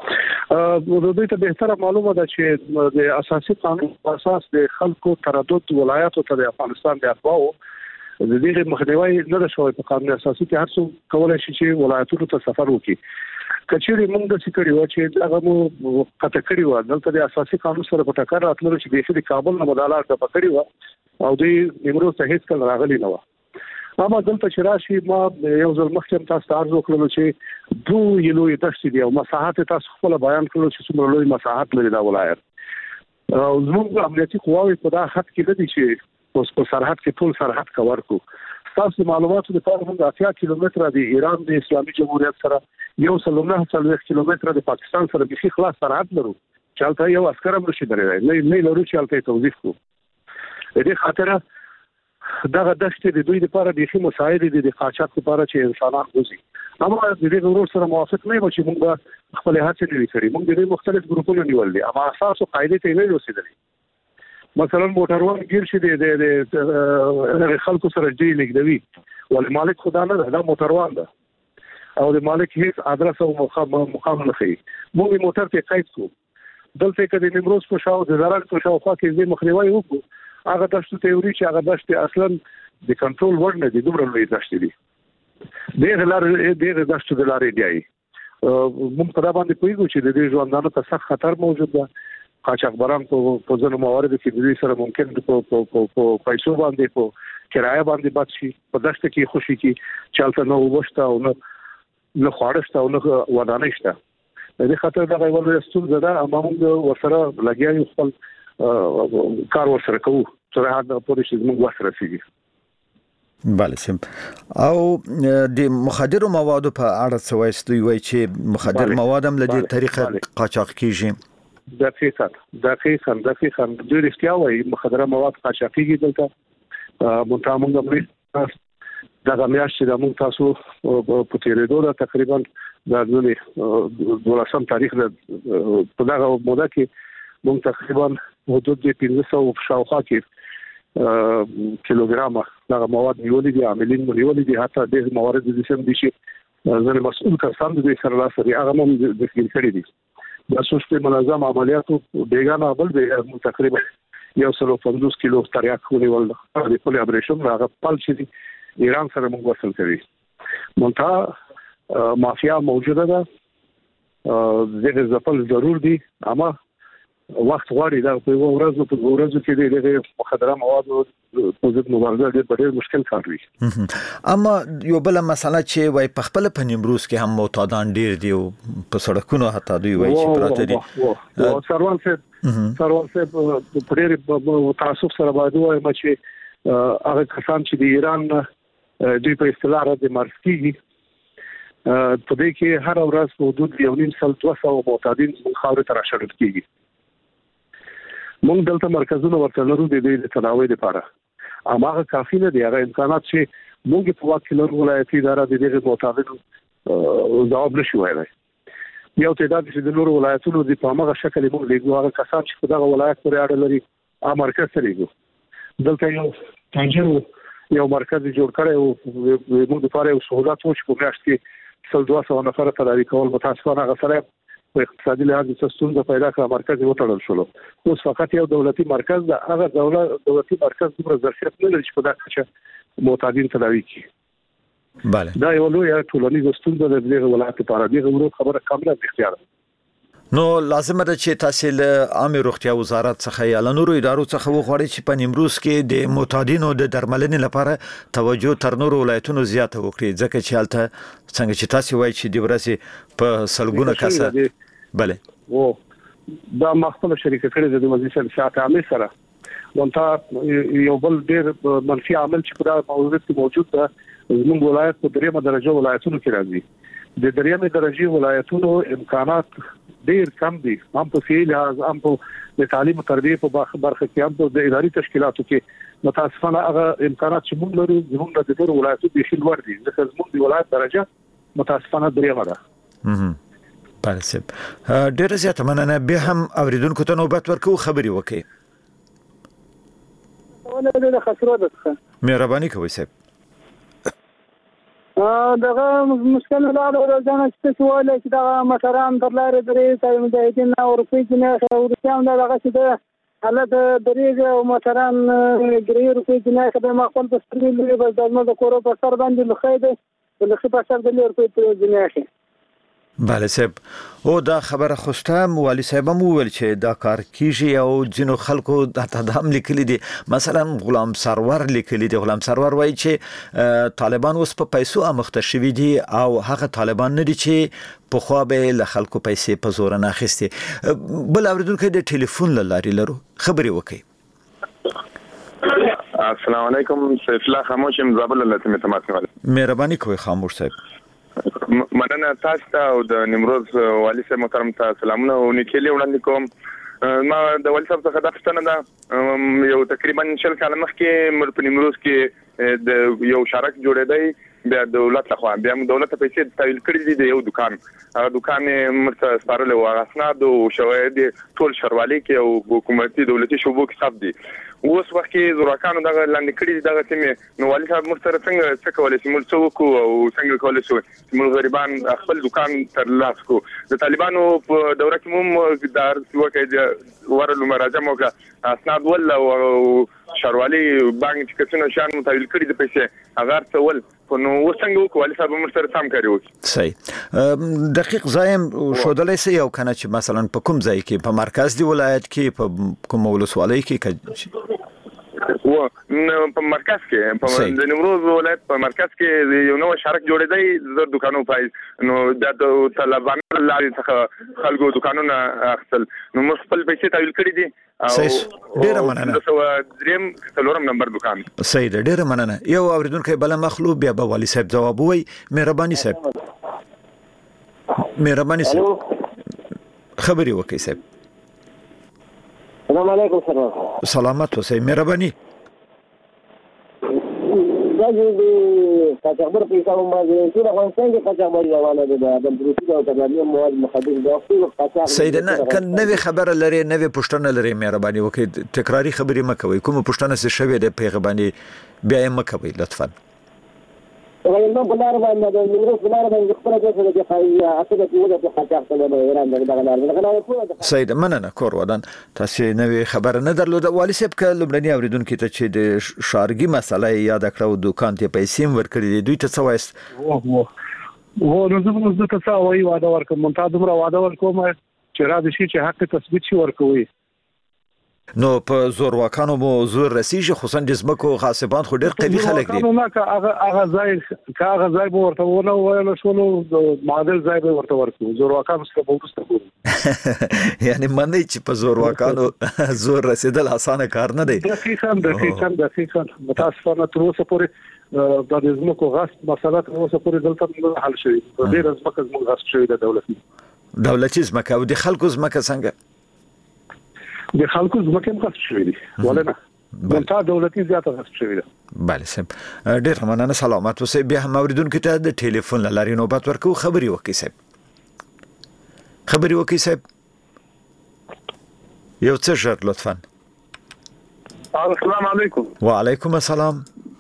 د دوی ته به تر معلومه ده چې د اساسي قانون په اساس د خلکو تردد ولایاتو ته د افغانستان د اتباعو د دې مخنیوي نه ده شوی په قانون اساسي کې هر څو کولای شي چې ولایتونو ته سفر وکړي کچېری موږ د سکري و چې هغه مو قطع کړی و دلته د اساسي قانون سره په ټکر راتلو چې د کابل نه مدالات د پکړی و او د نیمروز ته هیڅ کله راغلی نه و اما دلته چې راشي ما یو ځل مخکې تاسو ته عرض وکړم چې دوه یلوې دښتې دي او مساحت تاسو خپل بیان کړو چې څومره لوی مساحت لري دا ولایت او زموږ امنیتي قواوې په دا حد کې دي چې اوس په سرحد کې ټول سرحد کور کو تاسو معلوماتو لپاره هم د اتیا کیلومتره د ایران د اسلامي جمهوریت سره یو سل نه څلوېښت کیلومتره د پاکستان سره به خلاص سرحد لرو چې هلته یو عسكر هم نشي درېدای نه نه لرو چې هلته توظیف کو دې خاطر دغه دښتې د دوی لپاره د مساعد دي د قاچاق لپاره چې انسانان وځي اما د دې ضرورت سره موافق نه و چې موږ خپل هڅې لري کړې موږ د مختلف ګروپونو نیول دي اما اساس او قاعده ته نه رسیدلې مثلا موټروان گیر شي د د خلکو سره دی لګوي ول مالک خدا نه دا موټروان ده او د مالک هیڅ ادرس او مقام نه کوي موږ موټر ته قید کو دلته کې د نیمروز په شاو د زرال په شاو خوا کې د مخنیوي وکړو هغه دښت تیوري چې هغه دښت اصلا د کنټرول وړ نه دي دومره لوی دښت دي دغه لار دغه دښت د لارې دی موږ په دا باندې پوهیږو چې د دې ژوندانو ته سخت خطر موجود ده قاچاقبران په په ځینو مواردو کې د دې سره ممکن په په په پیسو باندې په کرایه باندې بچ شي په دښت کې خوشي کې چالت نو وښته او نو نو خوارشته او نو ودانه شته د دې خاطر دا غوړ رسول زده اما موږ ورسره لګیا یو خپل کار ورسره کوو تر هغه پورې چې موږ ورسره سيږي بله سم او د مخدر موادو په اړه څه وایي وایي چې مخدر مواد هم له دې طریقه قاچاق کیږي دقیقاً دقیقاً دقیقاً د رښتیا وایي مخدره مواد قاچاقي دلته مونږ موږ دغه میاشت چې د موږ تاسو په تیرېدو دا تقریبا د دولسم تاریخ د په دغه موده کې موږ تقریبا حدود د پنځه سوه شاوخوا کې کیلوګرام دغه مواد نیولې دي عاملین نیولې دي حتی د موارد د سم دي چې ځنه مسؤل کسان د سره لاسري هغه هم د ذکر کړی دي د سوشل منظم عملیاتو بیگانه بل به تقریبا یو سل پنځوس کیلو تریاک ونیول د پولی ابریشن هغه پال چې ایران سره موږ وصل کړی مونږه مافیا موجوده ده دغه ځپل ضرور دي اما وخت غواړي دا په ورځو په ورځو کې دغه مخدره مواد په ضد مبارزه ډېر مشکل کار وي اما یو بل مسله چې وای په خپل په نیمروز کې هم معتادان ډېر دي او په سړکونو حتی دوی وای چې پراته دي او سروان صاحب سروان صاحب په ډېر تعصب سره باندې وای چې هغه کسان چې د ایران دوی په اصطلاح د مرسکي په دې کې هر ورځ په حدود یو نیم سل دوه سوه معتادین خاورې ته راشړل کیږي موږ دلته مرکزونه ورته لرو د دې تداوی لپاره اما هغه کافي نه دی هغه امکانات چې موږ په واکه لرو ولایتي اداره د دې معتادینو ځواب نشي وایي یو تعداد چې د نورو ولایتونو د پامغه شکل موږ لګو هغه کسان چې په دغه ولایت پورې اړه لري ا مرکز ته لګو دلته یو تنجر یو مرکز جوړ کړی او موږ لپاره یو سہولت و چې په میاشت کې سل دوه سوه نفر تداوي کول متاسفانه هغه سره په اقتصادي لحاظ څه ستونزه پیدا کړه مرکز وټړل شو. اوس فقط یو دولتي مرکز د هغه دولت دولتي مرکز دومره ظرفیت نه لري چې په دغه چې معتادین تداوي کړي. بله دا یو لوی ټولنیز ستونزه د دغه ولایت لپاره دی. غوړو خبره کامله اختیار نو لازم ده چې تاسو له عامه روغتیا وزارت څخه یا له نورو ادارو څخه وغواړئ چې په نیمروز کې د معتادینو د درملنې لپاره توجه تر نورو ولایتونو زیاته وکړي ځکه چې هلته څنګه چې تاسو وایي چې د ورځې په سلګونه کسه بله او دا مخکله شریک کړي د وزیر صحت عامه سره ونتا یو بل ډیر منفي عامل چې په موضوع کې موجود ده زموږ ولایت په دریمه درجه ولایتونو کې راځي. د دریمه درجه ولایتونو امکانات ډیر کم دي هم په فعل هم په تعلیم او تربیه په برخه کې هم په اداري تشکیلاتو کې متاسفانه هغه امکانات چې موږ لرو زموږ د ډیرو ولایتونو د شیل ور دي ځکه زموږ د ولایت درجه متاسفانه دریمه ده. هم پارسب ډیر زیات مننه به هم اوریدونکو ته نوبت ورکو خبري وکي. ونه د خسرو ده مهرباني کوئ صاحب. دغه مشکل نه لاره ورځنه چې څه وایي چې دا مشران تر لارې درې ځای مجاهدین او روپۍ کې نه او روسیان دغه چې د حالت درې او مشران ګری روپۍ کې نه خبره ما خپل په سترګې لري بس د کورو په سر باندې لخې ده لخې په سر د روپۍ په ځنه بله صاحب او دا خبره خوشتم والی صاحب مو ویل چې دا کار کیږي او ځینو خلکو د تدام لیکلي دي مثلا غلام سرور لیکلي دي. غلام سرور وایي چې طالبان اوس په پیسو امخته شوي دي او هغه طالبان نه دي چې په خوا به له خلکو پیسې په زور نه اخیستي. بل اوریدونکو د ټلیفون لاري لرو خبري وکي. السلام علیکم سیف الله خاموش مزابل الله تمام مهرباني کوي خاموش صاحب. مننه تاسو ته او د نیمروز والی صاحب محترم ته سلامونه او نیکیلي وړاندې کوم. ما د والی صاحب څخه د پښتنه ده یو تقریبا شل کاله مخکې مر په نیمروز کې د یو شارک جوړېدی د دولت لخوا بیا دولت پیسې تحویل کړې دي د یو دکان هغه دکان مرته سپارل او اسناد او شواهد ټول شروالي کې او حکومتي دولتي شوبو کې ثبت دي. اوس وخت کې زورکانو دغه لاندې کړي دي دغه تیمه نو والی صاحب مرسته څنګه څه کولای شي موږ څه وکړو او څنګه کولای شو چې موږ غریبان خپل دکان تر لاس کو. د طالبانو په دوره کې موږ دار وکړي ورلو مراجعه موکړه اسناد ول او شروالي بانک چې څنګه شان متحول کړي د پیسې هغه څول نو وسنګ وکړو والی صاحب مرسته سم کاری وکړي. صحیح دقیق ځایم شودلې سي یو کنه چې مثلا په کوم ځای کې په مرکز دی ولایت کې په کوم ولسوالۍ کې و په مرکز کې په د نیمروز ولایت په مرکز کې یو نو شارک جوړېدی زر دکانو پای نو د طالبان لاري څخه خلکو دکانونه اخلل نو موږ خپل پیسې تحویل کړې دي او ډیر مننه دریم څلورم نمبر دکان صحیح ده ډیر مننه. یو اوریدونکو بل مخلوق بیا به والی صاحب جواب وای. مهرباني صاحب مهرباني صاحب خبري وکي صاحب. السلام علیکم سلام سلامت اوسئ مهرباني. دا چې کاچاغبر پیسې هم باندې ټول افغانستان کې کاچاغبر روانه ده د پروتین او تبادله مواد مخدر د خپل کاچاغ سید نه نوې خبره لري نوې پښتنه لري مهرباني وکړئ تکراری خبرې مکوئ کوم پښتنه څه شوی د پیغمبري بیا یې مکوئ لطفا. غوښنه بلار باندې د نیمروز بلار باندې خبره ده چې خایي اته د وګړو په کاچاغ ته د ایران دغه لار نه سید مننه کور ودان تاسو نوې خبره نه درلوده. والی صاحب ک لمړنی اوریدونکو ته چې د شارګي مسله یاد کړو دکان ته پیسې ورکړي دوی ته څه وایست وو نو زه نو زه څه وایي واده ورکوم مونږ ته دومره واده ورکوم چې را دي شي چې حق تثبیت شي ورکوي. نو په زور واکانو مو زور رسیږي خصوصا د زمکو غاصبان خو ډېر قوي خلک دي. نو که هغه هغه ځای که هغه ځای به ورته ونه ویل شو نو معادل ځای به ورته ورکړو زور واکانو څخه به وروسته کوو یعنی منی چې په زور واکانو زور رسیدل اسانه کار نه دی. دقیقاً دقیقاً دقیقاً متاسفانه تر اوسه پورې د زمکو غاصب مسله تر اوسه پورې دلته نه حل شوې. ډېر زمکه زموږ غاصب شوې ده دولتي دولتي زمکه او د خلکو زمکه څنګه د خلکو زمکه هم غصب شوې دي ولنه دلته دولتي زیاته غصب شوې ده. بله سم ډېر مننه سلامت اوسئ. بیا هم اوریدونکو ته د ټلیفون له لارې نوبت ورکوو خبري وکړئ صاحب خبري وکړئ صاحب یو څه ژر لطفا. السلام علیکم. وعلیکم السلام.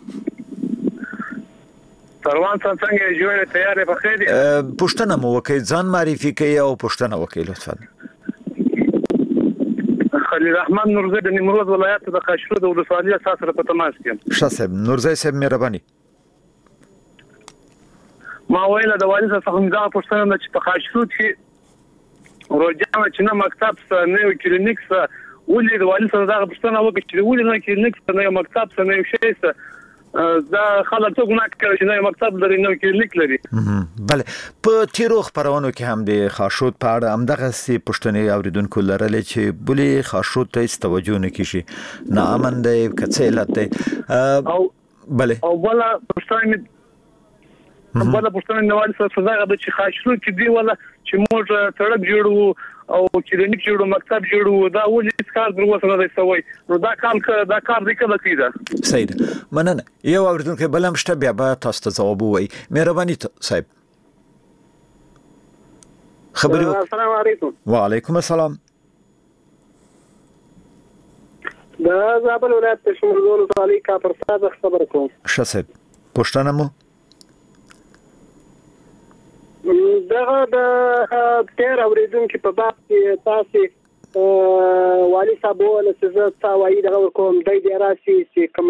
سروان څنګه جوړه تیارې په خیر دي؟ پښتنه مو وکي ځان معرفي کوي او پښتنه وکي لطفا. خلیل رحمان نورزی د نیمروز ولایت د خاشرود ولسوالۍ اساس سره په تماس کې. شاسب نورزی صاحب مهرباني. ما ویل د والي څخه هم دا پښتنه چې په خاشرود کې روجانه چې نه مکتب سره نه کلینیک سره ولې د والي څخه دا پښتنه وکړي چې ولې نه کلینیک سره نه مکتب سره نه شي سره دا خلک څو ګناه کوي چې نه مکتب لري نه کلینیک لري. بله په تیرو خبرونو کې هم د خاشرود په اړه هم دغه سي پښتني اوریدونکو لرلې چې بلی خاشرود ته توجه نه کیږي نه امن دی کڅېلت دی او بله او ولا پښتني بل پښتنه نوال سره سزا غوډه چې خاشرود کې دی ولا چې موږ سړک جوړو او کلینیک جوړو مکتب جوړو دا ولې کار درو سره دی سوي نو دا کار دا کار دی کله کیده. صحیح مننه. یو اوریدونکو بلم شته بیا به تاسو ته جواب وای. مهرباني صاحب. خبري السلام علیکم. وعلیکم السلام. دا زابل ولایت شمولون ولسوالۍ کاپر صاحب خبر کوم. شاسب پښتنه مو دغه د تیر اوریدونکو په باب کې تاسو والي صاحب ول څه څه وایي دغه کوم د دې راسي چې کوم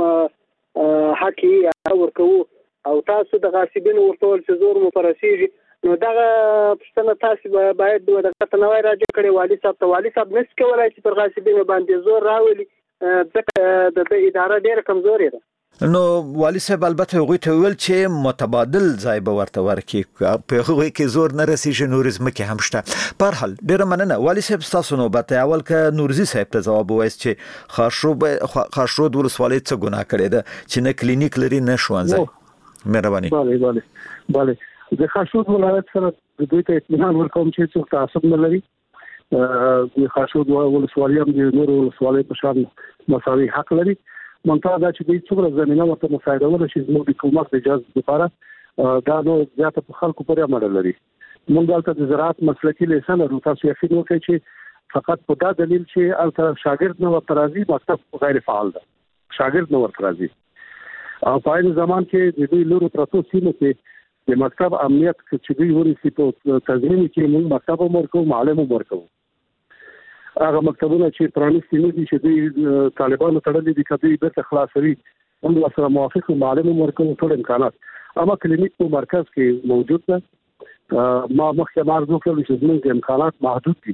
حقي ورکو او تاسو د غاصبینو ورتول چې زور مو پرسیږي نو دغه پښتنه تاسو باید دغه تنوي راځي کړي والي صاحب ته والي صاحب نس کولای چې پر غاصبینو باندې زور راولي ځکه د اداره ډېر کمزوري ده. نو والي صاحب البته غوي ته ویل چې متبادل ځای به ورته ورکي په هغه کې زور نه رسیږي نورزم کې هم شته. په هر حال ډیره مننه والي صاحب تاسو نو به اول ک نورزي صاحب ته جواب وایي چې خاشرود خاشرود ولسوالۍ څه ګناه کړې ده چې نه کلینیک لري نه ښوونځی. مهرباني. bale bale bale د خاشرود ولایت سره د دوی ته اطمینان ورکوم چې څوک تعصب نه لري. د خاشرود ولسوالۍ هم د نور ولسوالۍ په شان مساوي حق لري. منتها دا چې د څومره زمينه ورته مساعده ول شي زموږ د حکومت د اجازه لپاره دا نو زیاته په خلکو پورې عمل لري. موږ دلته د زراعت مسلکي لیسن لرو. تاسو یقین وکړئ چې فقط په دا دلیل چې الته شاګرد نو ورته راځي مکتب غیر فعال ده شاګرد نو ورته راځي او په این زمان کې د دې لورو پروتو سیمه کې د مکتب امنیت چې دوی ورسې په تضمین کې موږ مکتب ورکو معلم ورکو هغه مکتبونه چې پرانیستي نه دي چې دوی طالبانو تړلې دي کدی به خلاصوي موږ سره موافق معلم ورکو ټول امکانات اما کلینیک په مرکز کې موجود ده. ما مخکې مارزو کړل چې زموږ امکانات محدود دي.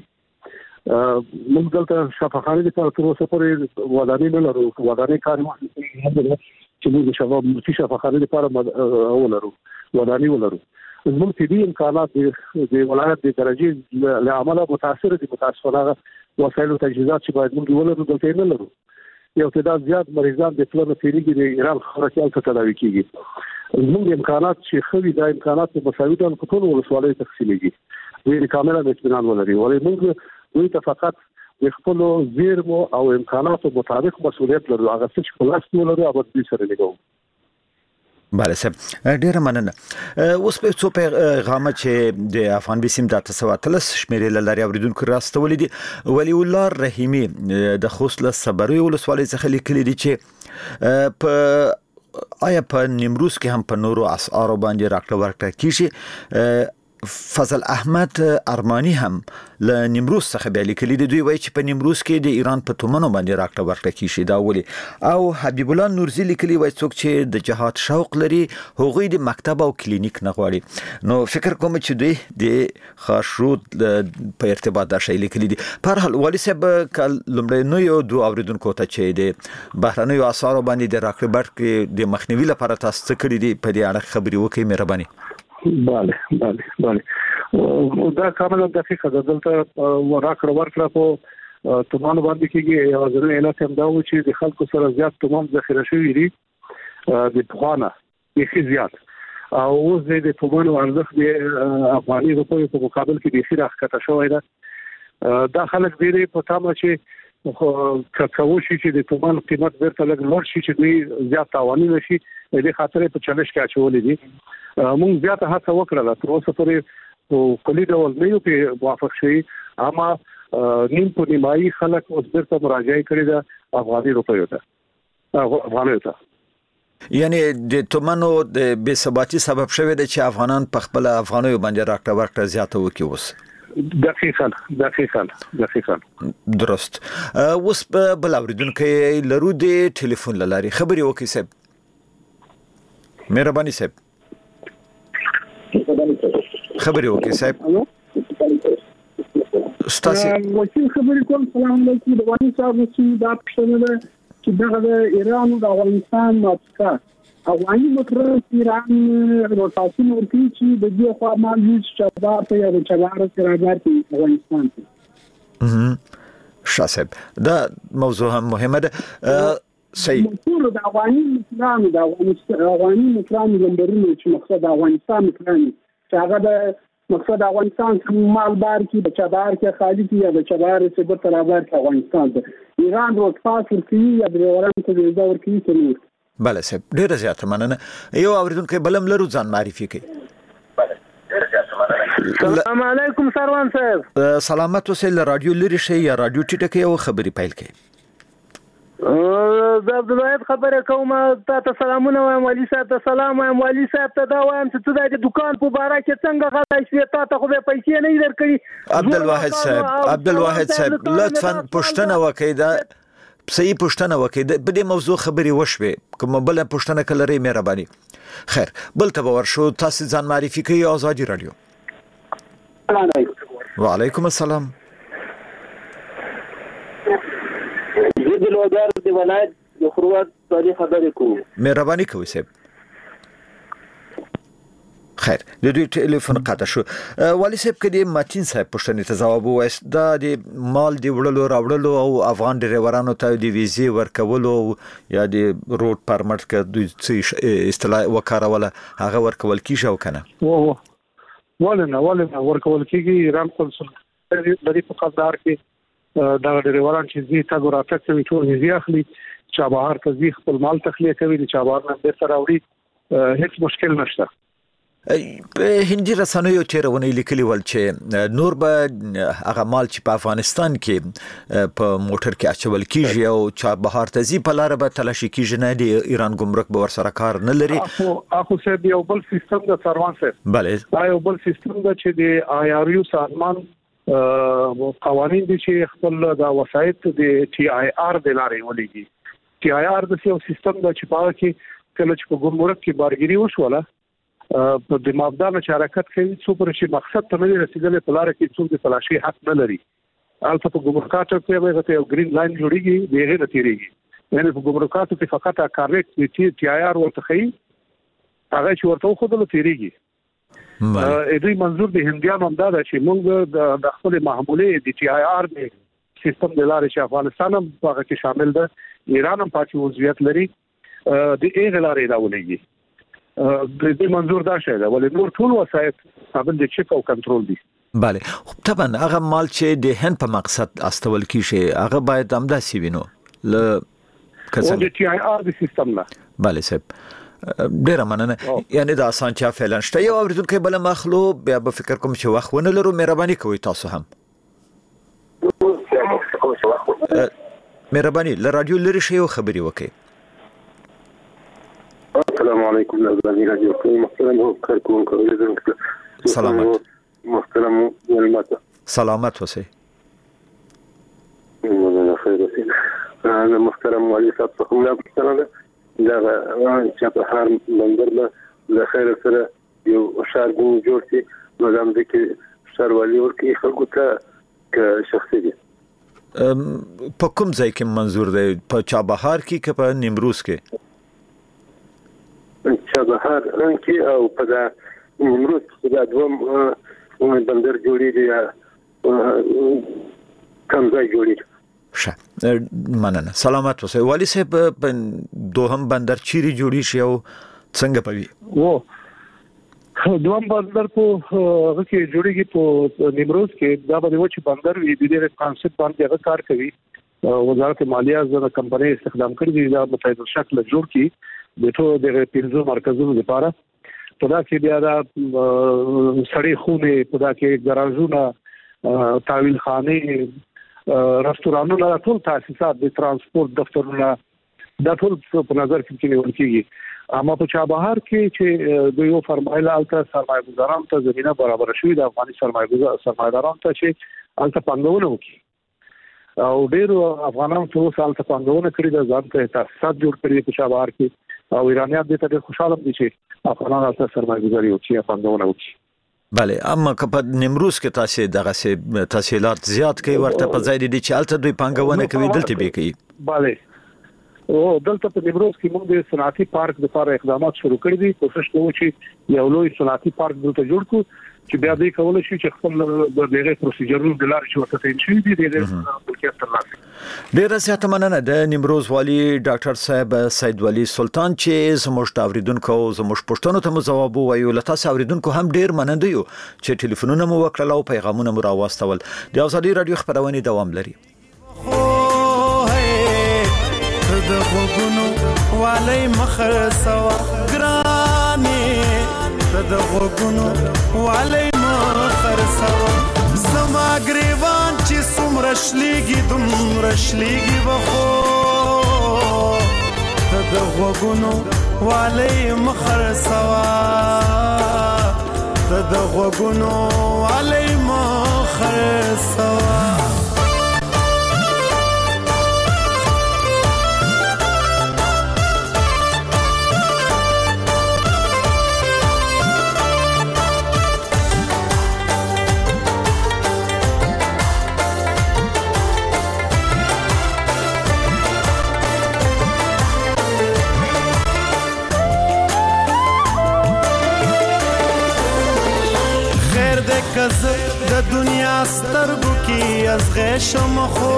موږ دلته شفاخانه لپاره تر اوسه پورې ودانۍ نه لرو. ودانۍ کار چې موږ شفاف مرتي شفاخانه لپاره ولرو ودانۍ ولرو. زموږ طبي امکانات د ولایت د درجه له عمله متاثر دي. متاسفانه وسایل او تجهیزات چې باید موږ ولرو دلته نه لرو. یو تعداد زیات مریضان د پلان تیریږي د ایران خارجي ته تداوي کیږي. زموږ امکانات چې خوي د امکانات په مساوي ډول په ټول ولسوالۍ تقسیمېږي. دوی کاملا اطمینان ولري ولې موږ دوی ته فقط د خپل زیرمو او امکاناتو مطابق مسؤلیت لرو. هغه څه چې خلاص ولرو هغه دوی سره لګو. بله صاحب ډیره مننه. اوس په څو پیغام چې د افغان بيسیم د تسواتلس شمیرې لاري اوریدونکو راستولې دي. ولی الله رحیمی د خوست له صبري ولسوالۍ څخه لیکلي دي چې په آیا په نیمروز کې هم په نورو اسعارو باندې راکړه ورکړه کیږي. فضل احمد ارمانی هم له نیمروز څخه به لیکلي دي. دوی وایي چې په نیمروز کې د ایران په تومنو باندې راکړه ورکړه کیږي دا ولي. او حبیب الله نورزی لیکلي وایي څوک چې د جهاد شوق لري هغوی د مکتب او کلینیک نه غواړي. نو فکر کوم چې دوی د خاشرود په ارتباط دا شی لیکلي دي. په هر حال والي صاحب کله لمړی نو یو دوه اوریدونکو ته چې د بهرنیو اسعارو باندې د راکړه ورکړې د مخنیوي لپاره تاسو څه کړی دي په دې اړه خبري وکړئ مهرباني. bale bale bale دا کاملا دقیقه ده. دلته راکړه ورکړه په تومان باندې کېږي. یو ځل نه تم دا و چې د خلکو سره زیات تومان ذخیره شوی دي د پخوانه یې زیات او اوس د تومان ارزښت د افغاني روپیو په مقابل کې د خیر راکته شوی ده. دا خلک ډېر په تمه چې کاکاو شي چې د تومان قیمت ورته لګ لوړ شي چې دوی زیات تاواني نشي. د خاطر په چالش کې اچولې دي. موږ زیاته هڅه وکړه تر اوسه پورې کلی ډول نه یو په موافق شي اما نیم په نیمایي خلک اوس درته مراجعه کړې ده افغاني روپیو ته. افغانۍ ته. یعنی د تومنو د بے ثباتی سبب شوی دی چې افغانان په خپل افغانیو باندې راکړه ورکړه زیاته وکړي. اوس دقیقاً دقیقاً دقیقاً درست. اوس په بل اوریدونکو لرو د ټلیفون لاري خبري وکړي صاحب. مهرباني صاحب خبري وکړي صاحب. ستاسو وکیل خبري کوم. سلام علیکم. د وانی صاحب چې دا پښتنه ده چې دغه ایران او افغانستان ماتکا افغاني موټر ایران روټاسیون ورکی چې د دې خوا مال یوز چبار ته یا چبار سره راځي افغانستان ته. شاسب دا موضوع هم مهمه ده. صحیح. موټر د افغاني موټرانو د افغاني موټرانو لمبرونه چې مقصد افغانستان موټرانو چې هغه د مقصد افغانستان مال بار کې د چبار کې خالي کې یا د چبار څخه به تر بار کې افغانستان ته ایران روټ پاس ورکی یا د وران ته ویزا ورکی څنګه. بله صاحب ډیره زیاته مننه. یو اوریدونکو بلم لرو ځان معرفي کړئ. السلام علیکم سروان صاحب. سلامت اوسئ. رادیو لري شي یا رادیو ټیټه کې او خبري پیل کړئ. زه عبدالواحد خبره کوم. ته سلامونه وایم والي صاحب ته سلام وایم. والي صاحب ته دا وایم چې ته د دکان په باره کې څنګه غلای شې. ته ته خو به پیسې نه درکړي. عبدالواحد صاحب عبدالواحد صاحب لطفا پښتنه وکړئ. دا صحیح پښتنه وکړئ. په دې موضوع خبري وشوي. کوم بل پښتنه کلري مهرباني. خیر بل ته ورشو. تاسو ځان معرفي کړئ. آزادي رادیو. وعلیکم السلام. د لوګر د ولایت د خروات تاریخ خبرې کوم. مهرباني کوئ صاحب. خیر د دوی ټلیفون قطع شو. والي صاحب کدي ماتین صاحب پښتنې ته جواب وایست. دا د مال دی وړلو راوړلو او افغان ډریورانو ته د ویزې ورکولو یا د روډ پرمټ ک دوی څه اصطلاح وکاروله هغه ورکول کیږي او کنه. ولنه ولنه ورکول کیږي. ایران کنسول د دې په قدر کې دا ډریوران چې زی تا ګوراتک کوي ټول ویزې اخلي. چابهار ته زی خپل مال تخلیه کوي. د چابهار نه بیرته راوړي. هیڅ مشکل نشته. هندي رسنیو چیرونه لیکلي ول چې نور به هغه مال چې په افغانستان کې په موټر کې اچول کیږي او چابهار ته زی په لار به تلاشي کیږي. نه دی ایران ګمرک به ورسره کار نه لري. اخو صاحب یو بل سیستم د سروان صاحب. بله دا یو بل سیستم د چې د آی آر یو سازمان قوانین دي چې خپل د وسایت د ټي آی آر د لارې ولېږي. ټي آی آر د یو سیستم د چې په کې کله چې په ګمرک کې بارګيري وشوله په د مابدانه چې حرکت کوي څو پر شي مقصد ته نه رسیدلې په لار کې څو د تلاشي حق نه لري. البته په ګمرکاتو کې به یو ګرین لاین جوړیږي دغه نه تیریږي. یعنی په ګمرکاتو کې فقط کارلیک ټي آی آر ورته خي هغه چې ورته خو د تیریږي. ا دوی منظور د هندیانو هم دا چې موږ د خپل محموله د ټي آی آر د سیستم د لارې چې افغانستان هم هغه کې شامل ده. ایران هم پاتې وضعیت لري. د ایغه لارې راولېږي. د دې منظور دا شی ده ولې نور ټول وسایت قابل د چک او کنټرول دي. بله طبعا هغه مال چې د هند په مقصد استول کیږي هغه باید هم داسې وینو ل کسان د ټي آی آر د سیستم نه. بله صاحب ډیره مننه. یعنی دا اسانتیا فعلا شته. یو اوریدونکو بل مخلو بیا به فکر کوم چې وخت ونه لرو. مهرباني کوئ تاسو هم. مهرباني ل رادیو لري شی او خبري وکړئ. السلام علیکم نازنین رادیو محترم هو کارکون کوي. سلامت محترم ولمت سلامت اوسئ. انا خير انا محترم والي صاحب څخه لا پښتنه دا چابهار بندر له خیر سره یو شهر جوړ شي. نو دا د کې شهر والي ورکی خلکو ته ک شخصي دي. په کوم ځای کې منظور دی؟ په چابهار کې که په نیمروز کې؟ چابهار کې او په نیمروز کې دا دوم بندر جوړیږي یا کوم ځای جوړیږي. ښه مننه. سلامت اوسئ. والي صاحب په دوهم بندر چیرې جوړی شي او څنګه پوي؟ و دوهم بندر په هغه کې جوړیږي په نیمروز کې. دا به وچ بندر وي. د دې کانسپټ باندې هغه کار کوي. وزارت مالیه زره کمپنۍ استخدام کړې دي دا متحد شکل جوړ کی د ټول د پیرزو مرکزونو لپاره. په دا کې بیا دا سړی خونه په دا کې ګراجونه تاویل خانه رستورانونه ټول تاسیسات د ترانسپورت دفترونه دا ټول په نظر کې نیول کیږي اما په چابهار کې چې دوی یو فرمایله الته سرمایه‌ګزاران ته زمينه برابر شوې د افغاني سرمایه‌ګزار سرمایه‌داران ته چې الته پاندونه وکړي او ډېر افغانان ټول سال ته پاندونه کړی د ځان ته تاسیسات جوړ کړی په چابهار کې او ایرانیان دې ته ډېر خوشاله دي چې افغانان الته سرمایه‌ګزاري وکړي پاندونه وکړي. بله اما که په نیمروز کې تاسو دغه سه تحصیلات زیات کوي ورته په ځای دي چې الته دوی پانګونه کوي دلته به کوي. بله او دلته په نیمروز کې موږ د صنعتي پارک لپاره اقدامات شروع کړی دي کوشش کوو چې یو لوی صنعتي پارک دلته جوړ کړو چې بیا دې کولای شي چې خپل د دغه پروسیجرونو د لارې چې ورته تین شي دي د ملکیت ترلاسه. ډیره زیاته مننه د نیمروز والی ډاکټر صاحب سید ولی سلطان چې زموږ د اوریدونکو زموږ پښتنو ته جواب وایو لته اوریدونکو هم ډیر مننه یو چې ټلیفونونه مو وکړل او پیغامونه مو راوستول. د آزادي رادیو خبرونه دوام لري. د غوګونو والی مخر سوا ګرانې د غوګونو والی مخر سوا زما ګریوان چې څومره شلیږي دومره شلیږي بخو د غوګونو والی مخر سوا د غوګونو والی مخر سوا. کز د دنیا سترګو کې از غشم خو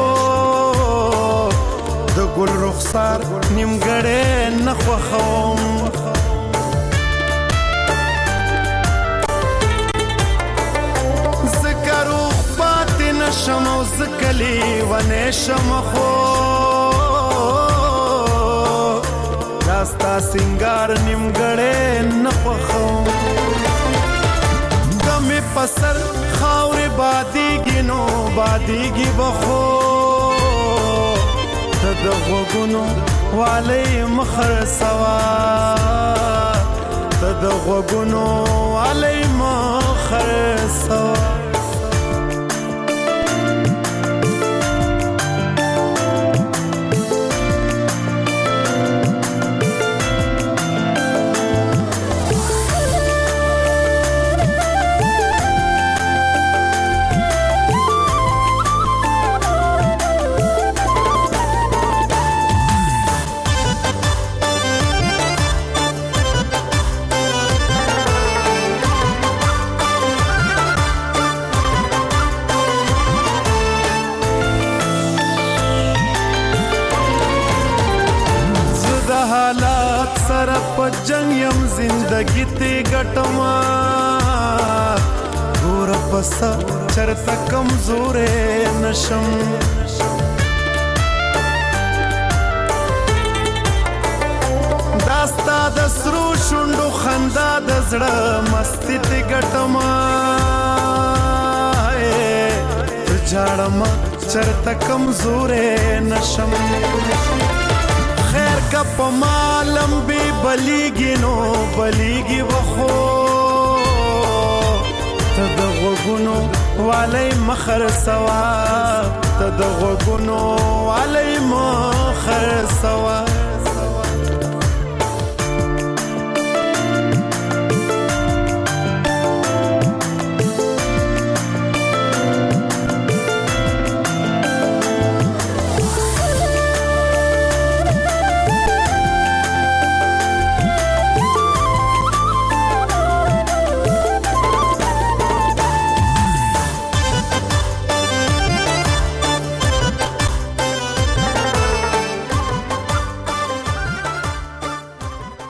د ګل رخسار نیمګړې نه خوښوم ذکرو پاتې نشم او ذکلی ونه شم خو داستا سنگار نیمګړې نه خوښوم پسر خاور بادیگی نو بادیگی بخو تد غوگونو والی مخر سوا تد غوگونو والی مخر سوا. جنگ یم زندگی تی گٹما گور پسا چرتا کمزور نشم داستا دسرو شندو خندا دزړه مستی تی گٹما جاړما چرتا کمزور نشم خیر کا پمالم بی بلیگی نو بلیگی بخو تد غوگونو والی مخر سوا تد غوگونو والی مخر سوا.